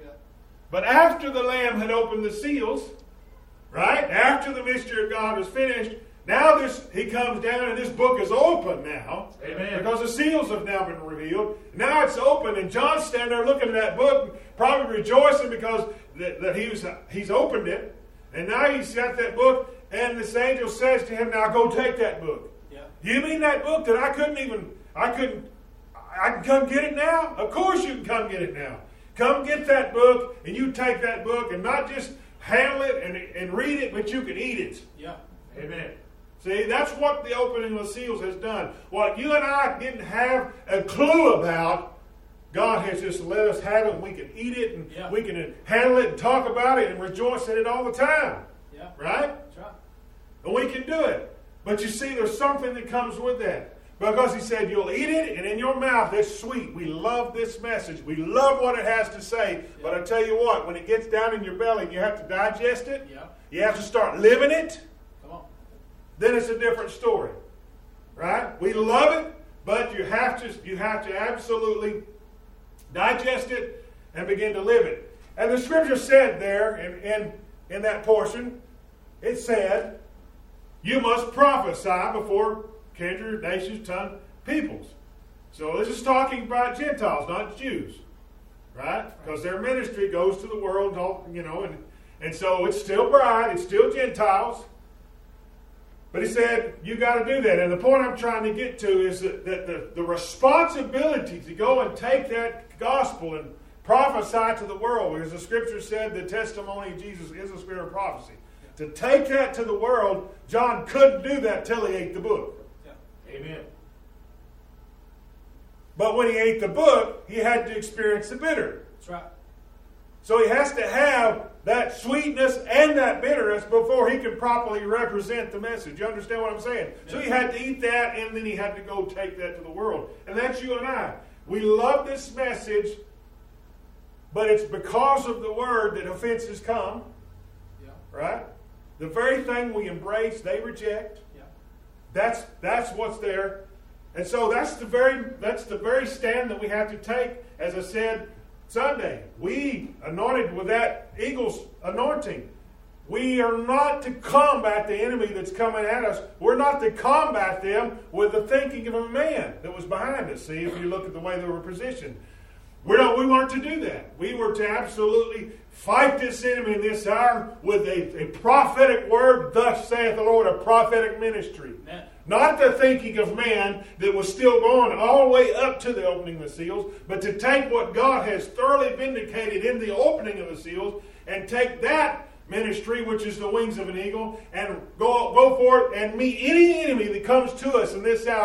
But after the Lamb had opened the seals, right? After the mystery of God was finished, now this he comes down and this book is open now. Amen. Because the seals have now been revealed. Now it's open, and John's standing there looking at that book, probably rejoicing because that, that he was, he's opened it. And now he's got that book, and this angel says to him, now go take that book. Yeah. You mean that book that I couldn't even, I couldn't, I can come get it now? Of course you can come get it now. Come get that book, and you take that book, and not just handle it and, and read it, but you can eat it. Yeah. Amen. See, that's what the opening of the seals has done. What you and I didn't have a clue about, God has just let us have it, and we can eat it, and yeah. we can handle it, and talk about it, and rejoice in it all the time. Yeah. Right? That's right. And we can do it. But you see, there's something that comes with that. Because he said, you'll eat it, and in your mouth it's sweet. We love this message. We love what it has to say. Yeah. But I tell you what, when it gets down in your belly and you have to digest it, yeah. you have to start living it, Come on. then it's a different story. Right? We love it, but you have to, you have to absolutely digest it and begin to live it. And the scripture said there, in, in, in that portion, it said, you must prophesy before kindred, nations, tongue, peoples. So this is talking about Gentiles, not Jews, right? Because their ministry goes to the world, you know, and, and so it's still bride, it's still Gentiles. But he said, you got to do that. And the point I'm trying to get to is that, that the, the responsibility to go and take that gospel and prophesy to the world, because the scripture said the testimony of Jesus is the spirit of prophecy. To take that to the world, John couldn't do that till he ate the book. Amen. But when he ate the book, he had to experience the bitter. That's right. So he has to have that sweetness and that bitterness before he can properly represent the message. You understand what I'm saying? Yeah. So he had to eat that, and then he had to go take that to the world. And that's you and I. We love this message, but it's because of the word that offenses come. Yeah. Right? The very thing we embrace, they reject. That's that's what's there. And so that's the very that's the very stand that we have to take, as I said Sunday. We, anointed with that eagle's anointing, we are not to combat the enemy that's coming at us. We're not to combat them with the thinking of a man that was behind us. See, if you look at the way they were positioned. We're not, we weren't to do that. We were to absolutely fight this enemy in this hour with a, a prophetic word, thus saith the Lord, a prophetic ministry. Amen. Not the thinking of man that was still going all the way up to the opening of the seals, but to take what God has thoroughly vindicated in the opening of the seals and take that ministry, which is the wings of an eagle, and go, go forth and meet any enemy that comes to us in this hour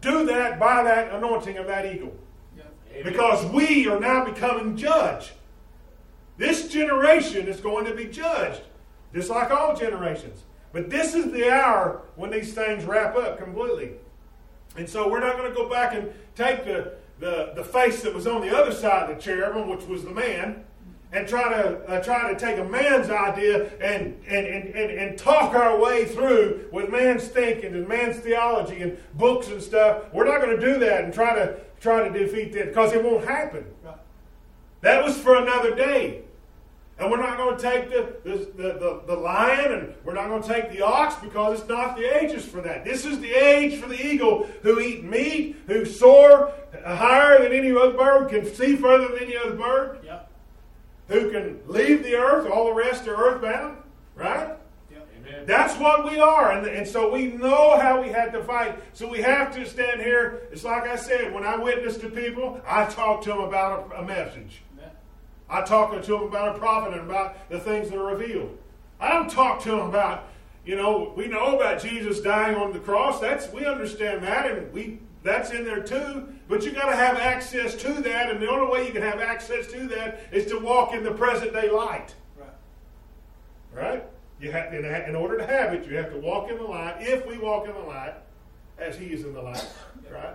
do that by that anointing of that eagle. Amen. Because we are now becoming judged. This generation is going to be judged, just like all generations. But this is the hour when these things wrap up completely. And so we're not going to go back and take the, the, the face that was on the other side of the cherubim, which was the man, and try to uh, try to take a man's idea and, and, and, and, and talk our way through with man's thinking and man's theology and books and stuff. We're not going to do that and try to try to defeat that, because it won't happen. That was for another day. And we're not going to take the, the, the, the, the lion, and we're not going to take the ox, because it's not the ages for that. This is the age for the eagle, who eat meat, who soar higher than any other bird, can see further than any other bird, Yep. who can leave the earth. All the rest are earthbound, right? Yep. Amen. That's what we are. And, and so we know how we had to fight. So we have to stand here. It's like I said, when I witness to people, I talk to them about a, a message. I talk to them about a prophet and about the things that are revealed. I don't talk to them about, you know, we know about Jesus dying on the cross. That's we understand that, and we that's in there too. But you got to have access to that, and the only way you can have access to that is to walk in the present day light. Right. Right? You have in, in order to have it, you have to walk in the light. If we walk in the light, as He is in the light, right?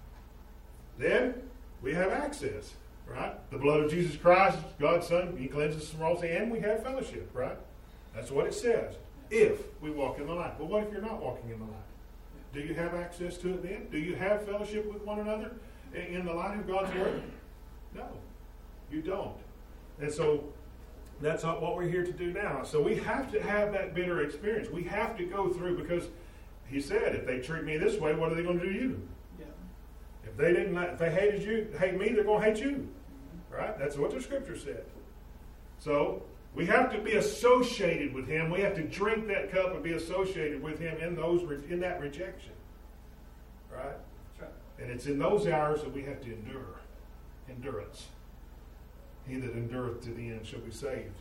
Then we have access. Right? The blood of Jesus Christ, God's Son, He cleanses us from all sin, and we have fellowship, right? That's what it says. If we walk in the light. But what if you're not walking in the light? Do you have access to it then? Do you have fellowship with one another in the light of God's Word? No, you don't. And so that's not what we're here to do now. So we have to have that bitter experience. We have to go through, because He said, if they treat me this way, what are they going to do to you? Yeah. If they didn't, if they hated you, hate me, they're going to hate you. Right? That's what the Scripture said. So we have to be associated with Him. We have to drink that cup and be associated with Him in those in that rejection. Right? That's right. And it's in those hours that we have to endure. Endurance. He that endureth to the end shall be saved.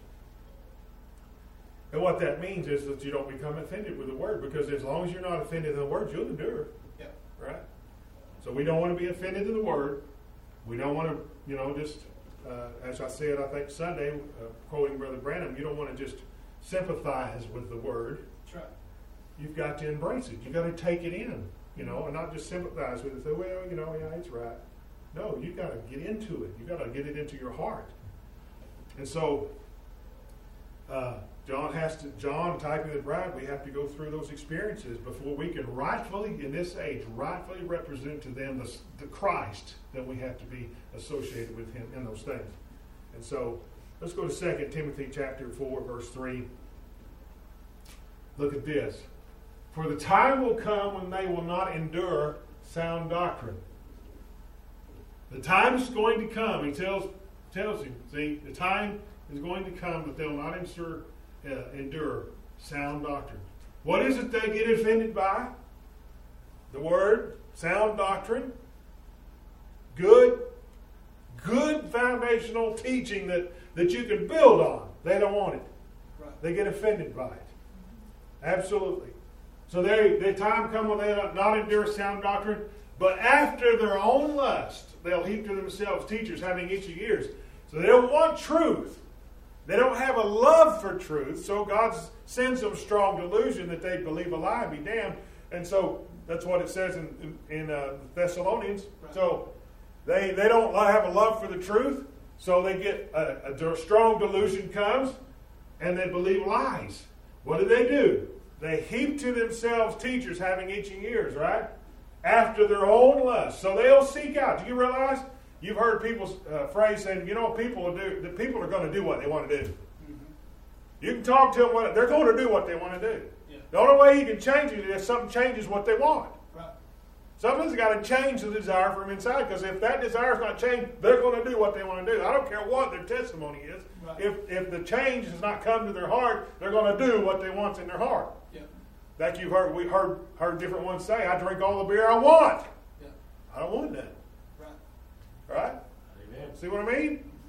And what that means is that you don't become offended with the Word, because as long as you're not offended in the Word, you'll endure. Yeah. Right? So we don't want to be offended in the Word. We don't want to, you know, just... Uh, as I said, I think Sunday, uh, quoting Brother Branham, you don't want to just sympathize with the Word. That's right. You've got to embrace it. You've got to take it in, you know, and not just sympathize with it. Say, well, you know, yeah, it's right. No, you've got to get into it. You've got to get it into your heart. And so, uh, John has to, John, typing the bride, we have to go through those experiences before we can rightfully, in this age, rightfully represent to them the, the Christ that we have to be associated with Him in those things. And so, let's go to Second Timothy chapter four, verse three. Look at this. For the time will come when they will not endure sound doctrine. The time is going to come. He tells tells you, see, the time is going to come that they'll not endure, uh, endure sound doctrine. What is it they get offended by? The word, sound doctrine. Good, good foundational teaching that, that you can build on. They don't want it. Right. They get offended by it. Absolutely. So they, the time come when they not endure sound doctrine, but after their own lust, they'll heap to themselves teachers having itchy ears. So they don't want truth. They don't have a love for truth, so God sends them strong delusion that they believe a lie and be damned. And so that's what it says in, in, in uh, Thessalonians. Right. So they, they don't have a love for the truth, so they get a, a strong delusion comes, and they believe lies. What do they do? They heap to themselves teachers having itching ears, right? After their own lust. So they'll seek out. Do you realize? You've heard people's uh, phrase saying, you know, people will do. The people are going to do what they want to do. Mm-hmm. You can talk to them. What, they're going to do what they want to do. Yeah. The only way you can change it is if something changes what they want. Right. Something's got to change the desire from inside, because if that desire is not changed, they're going to do what they want to do. I don't care what their testimony is. Right. If if the change has not come to their heart, they're going to do what they want in their heart. Yeah. Like you've heard, we heard heard different ones say, I drink all the beer I want. Yeah. I don't want that. Right? Amen. See what I mean?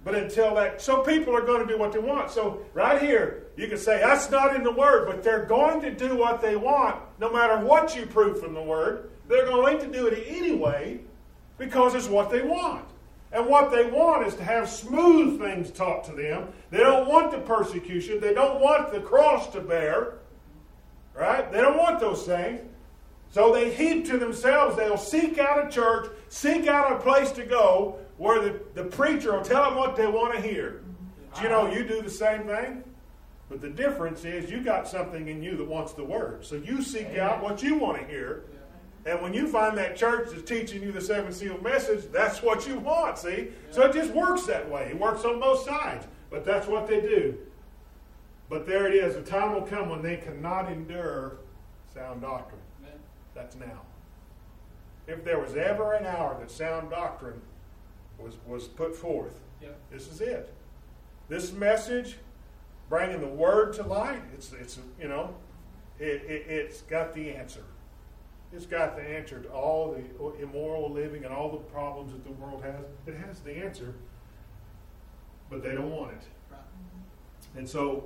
But until that, so people are going to do what they want. So right here, you can say, that's not in the Word, but they're going to do what they want, no matter what you prove from the Word. They're going to do it anyway, because it's what they want. And what they want is to have smooth things taught to them. They don't want the persecution. They don't want the cross to bear. Right? They don't want those things. So they heap to themselves. They'll seek out a church, seek out a place to go where the, the preacher will tell them what they want to hear. Do you know, you do the same thing? But the difference is you got something in you that wants the Word. So you seek out what you want to hear. And when you find that church that's teaching you the seven seal message, that's what you want, see? So it just works that way. It works on both sides. But that's what they do. But there it is. A time will come when they cannot endure sound doctrine. That's now. If there was ever an hour that sound doctrine was, was put forth, yep. This is it. This message, bringing the Word to light, it's, it's you know, it, it, it's got the answer. It's got the answer to all the immoral living and all the problems that the world has. It has the answer, but they don't want it. Right. And so,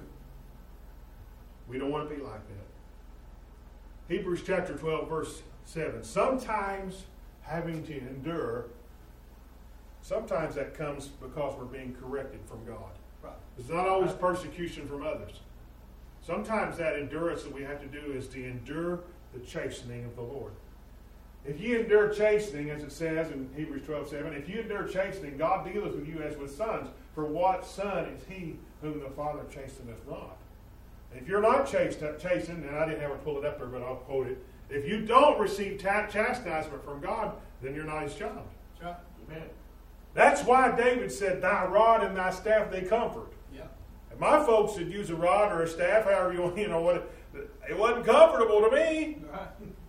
we don't want to be like that. Hebrews chapter twelve, verse seven. Sometimes having to endure, sometimes that comes because we're being corrected from God. Right. It's not always persecution from others. Sometimes that endurance that we have to do is to endure the chastening of the Lord. If you endure chastening, as it says in Hebrews twelve seven, if you endure chastening, God dealeth with you as with sons. For what son is he whom the Father chasteneth not? If you're not chastened, and I didn't ever pull it up there, but I'll quote it. If you don't receive ta- chastisement from God, then you're not his child. That's right. Amen. That's why David said, thy rod and thy staff they comfort. Yeah. And my folks would use a rod or a staff, however you want, you know what. It, it wasn't comfortable to me. Right.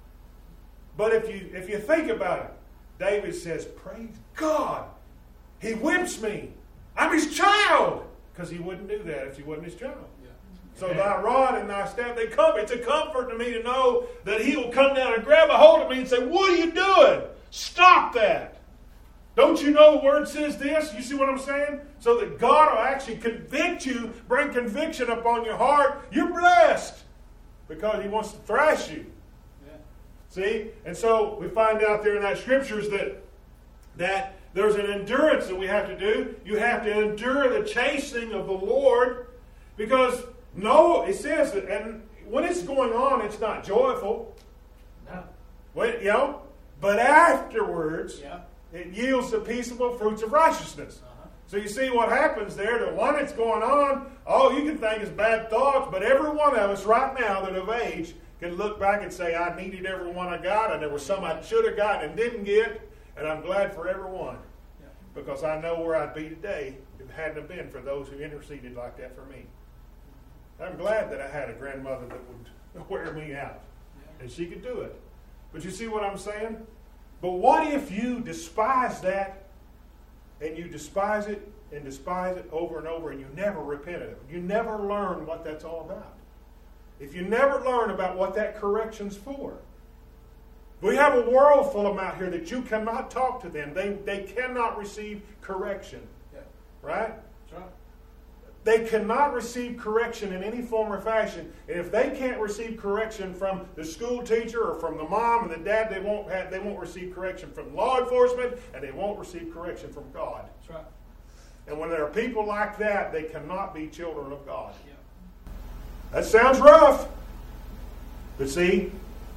But if you if you think about it, David says, praise God. He whips me. I'm his child. Because he wouldn't do that if he wasn't his child. Yeah. So thy rod and thy staff, they comfort. It's a comfort to me to know that he will come down and grab a hold of me and say, what are you doing? Stop that. Don't you know the Word says this? You see what I'm saying? So that God will actually convict you, bring conviction upon your heart. You're blessed because he wants to thrash you. Yeah. See? And so we find out there in that scriptures that that there's an endurance that we have to do. You have to endure the chastening of the Lord because no, it says that, and when it's going on, it's not joyful. No. When, you know, but afterwards, Yeah. it yields the peaceable fruits of righteousness. Uh-huh. So you see what happens there. The one that's going on, all you can think is bad thoughts, but every one of us right now that of age can look back and say, I needed every one I got, and there was some I should have gotten and didn't get, and I'm glad for every one. Yeah. Because I know where I'd be today if it hadn't have been for those who interceded like that for me. I'm glad that I had a grandmother that would wear me out, Yeah. and she could do it. But you see what I'm saying? But what if you despise that, and you despise it, and despise it over and over, and you never repent of it? You never learn what that's all about. If you never learn about what that correction's for. We have a world full of them out here that you cannot talk to them. They, they cannot receive correction. Yeah. Right? That's right. They cannot receive correction in any form or fashion. And if they can't receive correction from the school teacher or from the mom and the dad, they won't have, they won't receive correction from law enforcement, and they won't receive correction from God. That's right. And when there are people like that, they cannot be children of God. Yeah. That sounds rough. But see,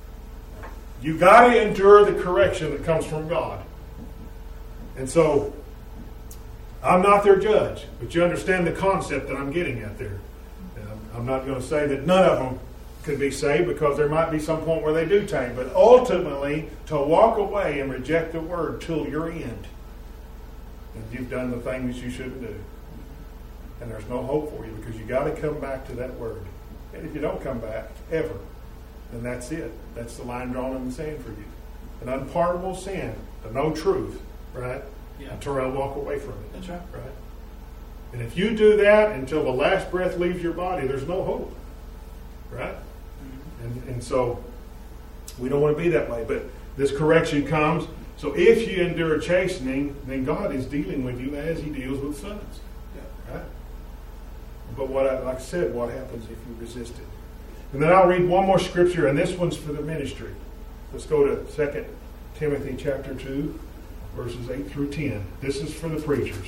you got to endure the correction that comes from God. And so, I'm not their judge, but you understand the concept that I'm getting at there. And I'm, I'm not going to say that none of them could be saved, because there might be some point where they do taint. But ultimately, to walk away and reject the Word till your end, and you've done the things you shouldn't do. And there's no hope for you, because you got to come back to that Word. And if you don't come back, ever, then that's it. That's the line drawn in the sand for you. An unpardonable sin, the no truth, right? Yeah. Until I walk away from it. That's right. Right? And if you do that until the last breath leaves your body, there's no hope. Right? Mm-hmm. And, and so we don't want to be that way. But this correction comes, So if you endure chastening, then God is dealing with you as he deals with sons. Yeah. Right? But what I, like I said, what happens if you resist it? And then I'll read one more scripture, and this one's for the ministry. Let's go to Second Timothy chapter two, verses eight through ten. This is for the preachers.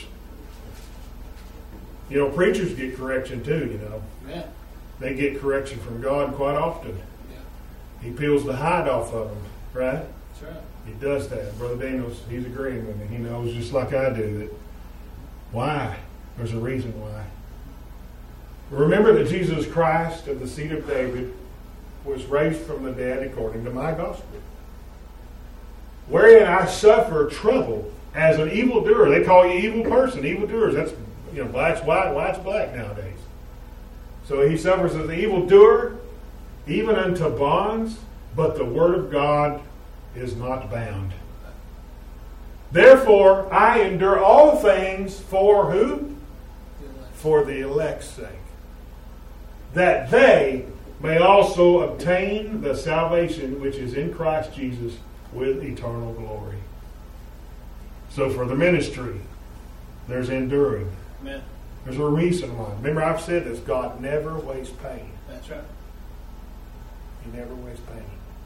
You know, preachers get correction too, you know. Yeah. They get correction from God quite often. Yeah. He peels the hide off of them, right? That's right. He does that. Brother Daniels, he's agreeing with me. He knows just like I do that. Why? There's a reason why. Remember that Jesus Christ of the seed of David was raised from the dead according to my gospel, wherein I suffer trouble as an evildoer. They call you evil person, evildoers. That's, you know, black's white, white's black nowadays. So he suffers as an evildoer, even unto bonds, but the word of God is not bound. Therefore, I endure all things for who? For the elect's sake, that they may also obtain the salvation which is in Christ Jesus with eternal glory. So for the ministry, there's enduring. Amen. There's a reason why. Remember, I've said this: God never wastes pain. That's right. He never wastes pain.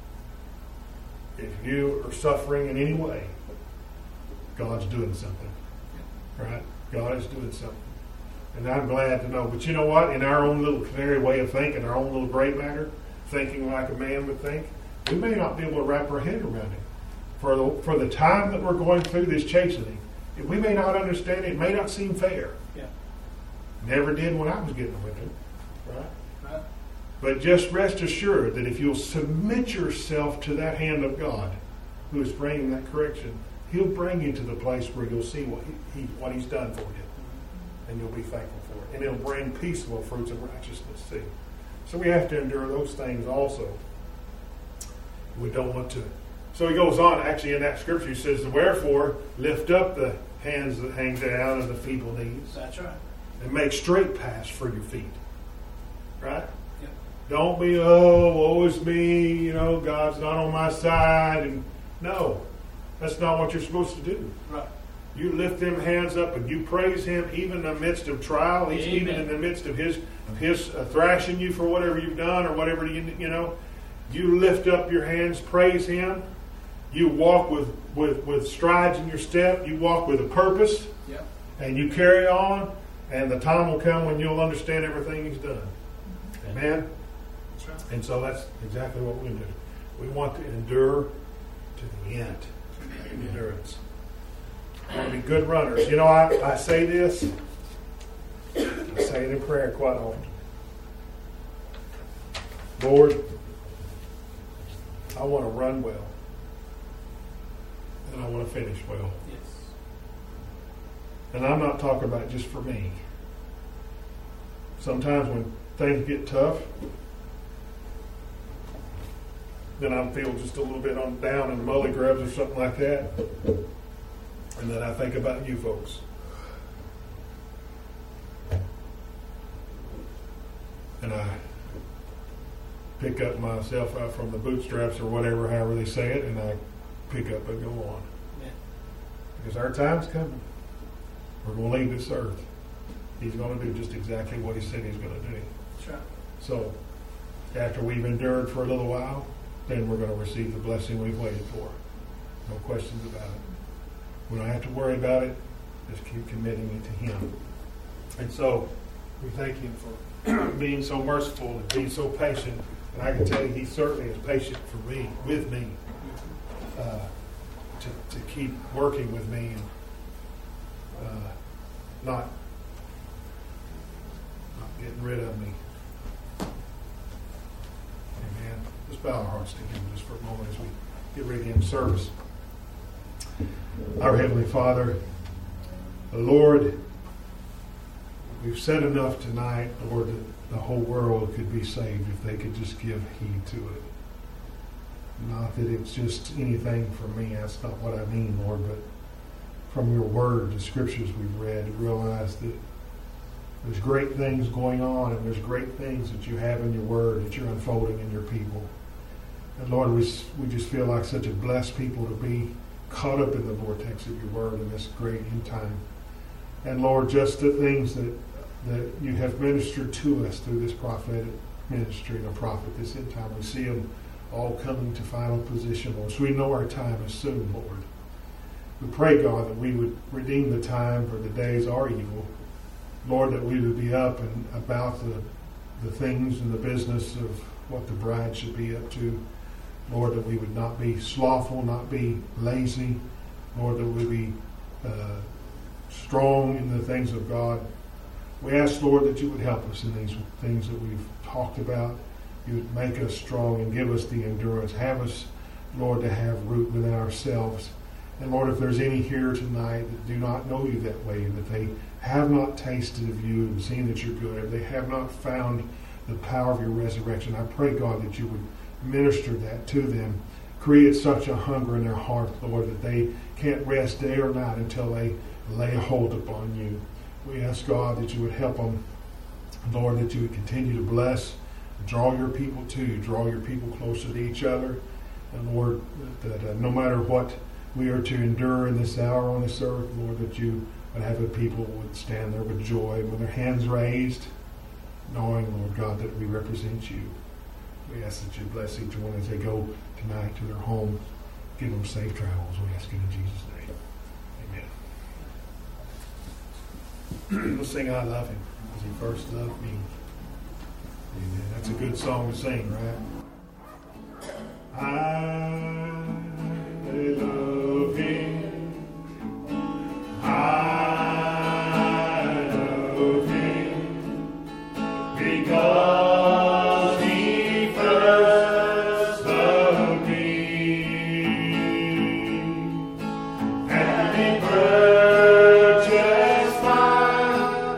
If you are suffering in any way, God's doing something. Right? God is doing something. And I'm glad to know. But you know what? In our own little canary way of thinking, our own little gray matter, thinking like a man would think, we may not be able to wrap our head around it. For the, for the time that we're going through this chastening, we may not understand it. It may not seem fair. Yeah. Never did when I was getting with it. Right? Right. But just rest assured that if you'll submit yourself to that hand of God, who is bringing that correction, He'll bring you to the place where you'll see what he, he what He's done for you. And you'll be thankful for it. And it'll bring peaceable fruits of righteousness too. So we have to endure those things also. We don't want to. So he goes on, actually in that scripture, he says, wherefore lift up the hands that hang down and the feeble knees. That's right. And make straight paths for your feet. Right? Yep. Don't be, oh, woe is me, you know, God's not on my side. And no, that's not what you're supposed to do. Right. You lift them hands up and you praise Him even in the midst of trial, Amen. even in the midst of His of His uh, thrashing you for whatever you've done or whatever you you know. You lift up your hands, praise Him. You walk with, with, with strides in your step. You walk with a purpose. Yep. And you carry on. And the time will come when you'll understand everything He's done. Amen? That's right. And so that's exactly what we do. We want to endure to the end. Endurance. We want to be good runners. You know, I, I say this. I say it in prayer quite often. Lord, I want to run well. And I want to finish well. Yes. And I'm not talking about just for me. Sometimes when things get tough, then I feel just a little bit on down in the mully grubs or something like that. And then I think about you folks. And I pick up myself out from the bootstraps or whatever, however they say it, and I pick up and go on. Yeah. Because our time's coming. We're going to leave this earth. He's going to do just exactly what He said He's going to do. That's right. So, after we've endured for a little while, then we're going to receive the blessing we've waited for. No questions about it. We don't have to worry about it. Just keep committing it to Him. And so, we thank Him for being so merciful and being so patient. And I can tell you, He certainly is patient for me, with me, uh, to, to keep working with me and uh, not, not getting rid of me. Amen. Let's bow our hearts to Him just for a moment as we get ready to end service. Our Heavenly Father, Lord, we've said enough tonight, Lord, that the whole world could be saved if they could just give heed to it. Not that it's just anything for me, that's not what I mean, Lord, but from your word, the scriptures we've read, to realize that there's great things going on and there's great things that you have in your word that you're unfolding in your people. And Lord, we, we just feel like such a blessed people to be caught up in the vortex of your word in this great end time. And Lord, just the things that, that you have ministered to us through this prophetic ministry and a prophet this end time, we see them all coming to final position, Lord. So we know our time is soon, Lord. We pray, God, that we would redeem the time, for the days are evil. Lord, that we would be up and about the, the things and the business of what the bride should be up to. Lord, that we would not be slothful, not be lazy. Lord, that we be uh, strong in the things of God. We ask, Lord, that you would help us in these things that we've talked about. You would make us strong and give us the endurance. Have us, Lord, to have root within ourselves. And Lord, if there's any here tonight that do not know you that way, that they have not tasted of you and seen that you're good, if they have not found the power of your resurrection, I pray, God, that you would minister that to them. Create such a hunger in their heart, Lord, that they can't rest day or night until they lay hold upon you. We ask, God, that you would help them. Lord, that you would continue to bless, draw your people to you, draw your people closer to each other. And Lord, that uh, no matter what we are to endure in this hour on this earth, Lord, that you would have a people would stand there with joy, with their hands raised, knowing, Lord God, that we represent you. We ask that you bless each one as they go tonight to their home. Give them safe travels. We ask it in Jesus' name. Amen. We'll sing I Love Him as He first loved me. Amen. That's a good song to sing, right? I love Him. I love Him because He first loved me and He purchased my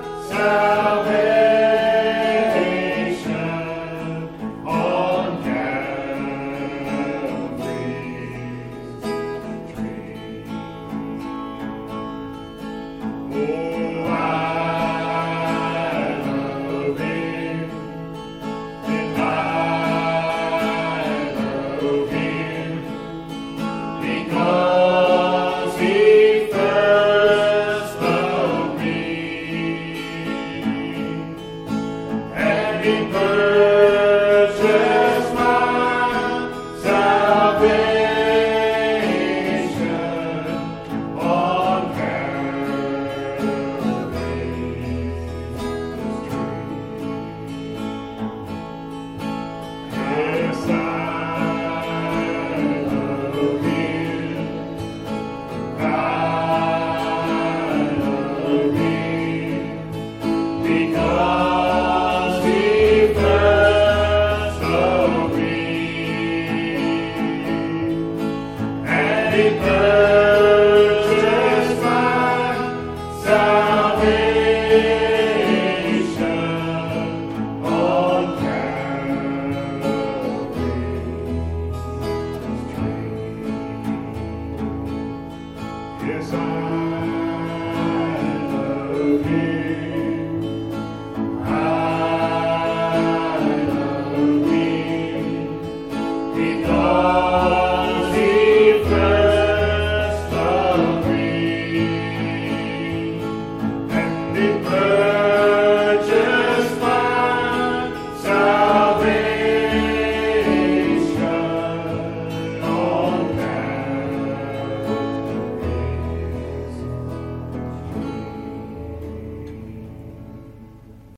salvation on Calvary's tree. Oh, I love Him, and I love Him because He first loved me, and He purchased my salvation on Calvary's tree. Yes, I love Him. I love Him because He first loved me, and He purchased my salvation on Calvary's tree. Yes, I love Him. I love Him because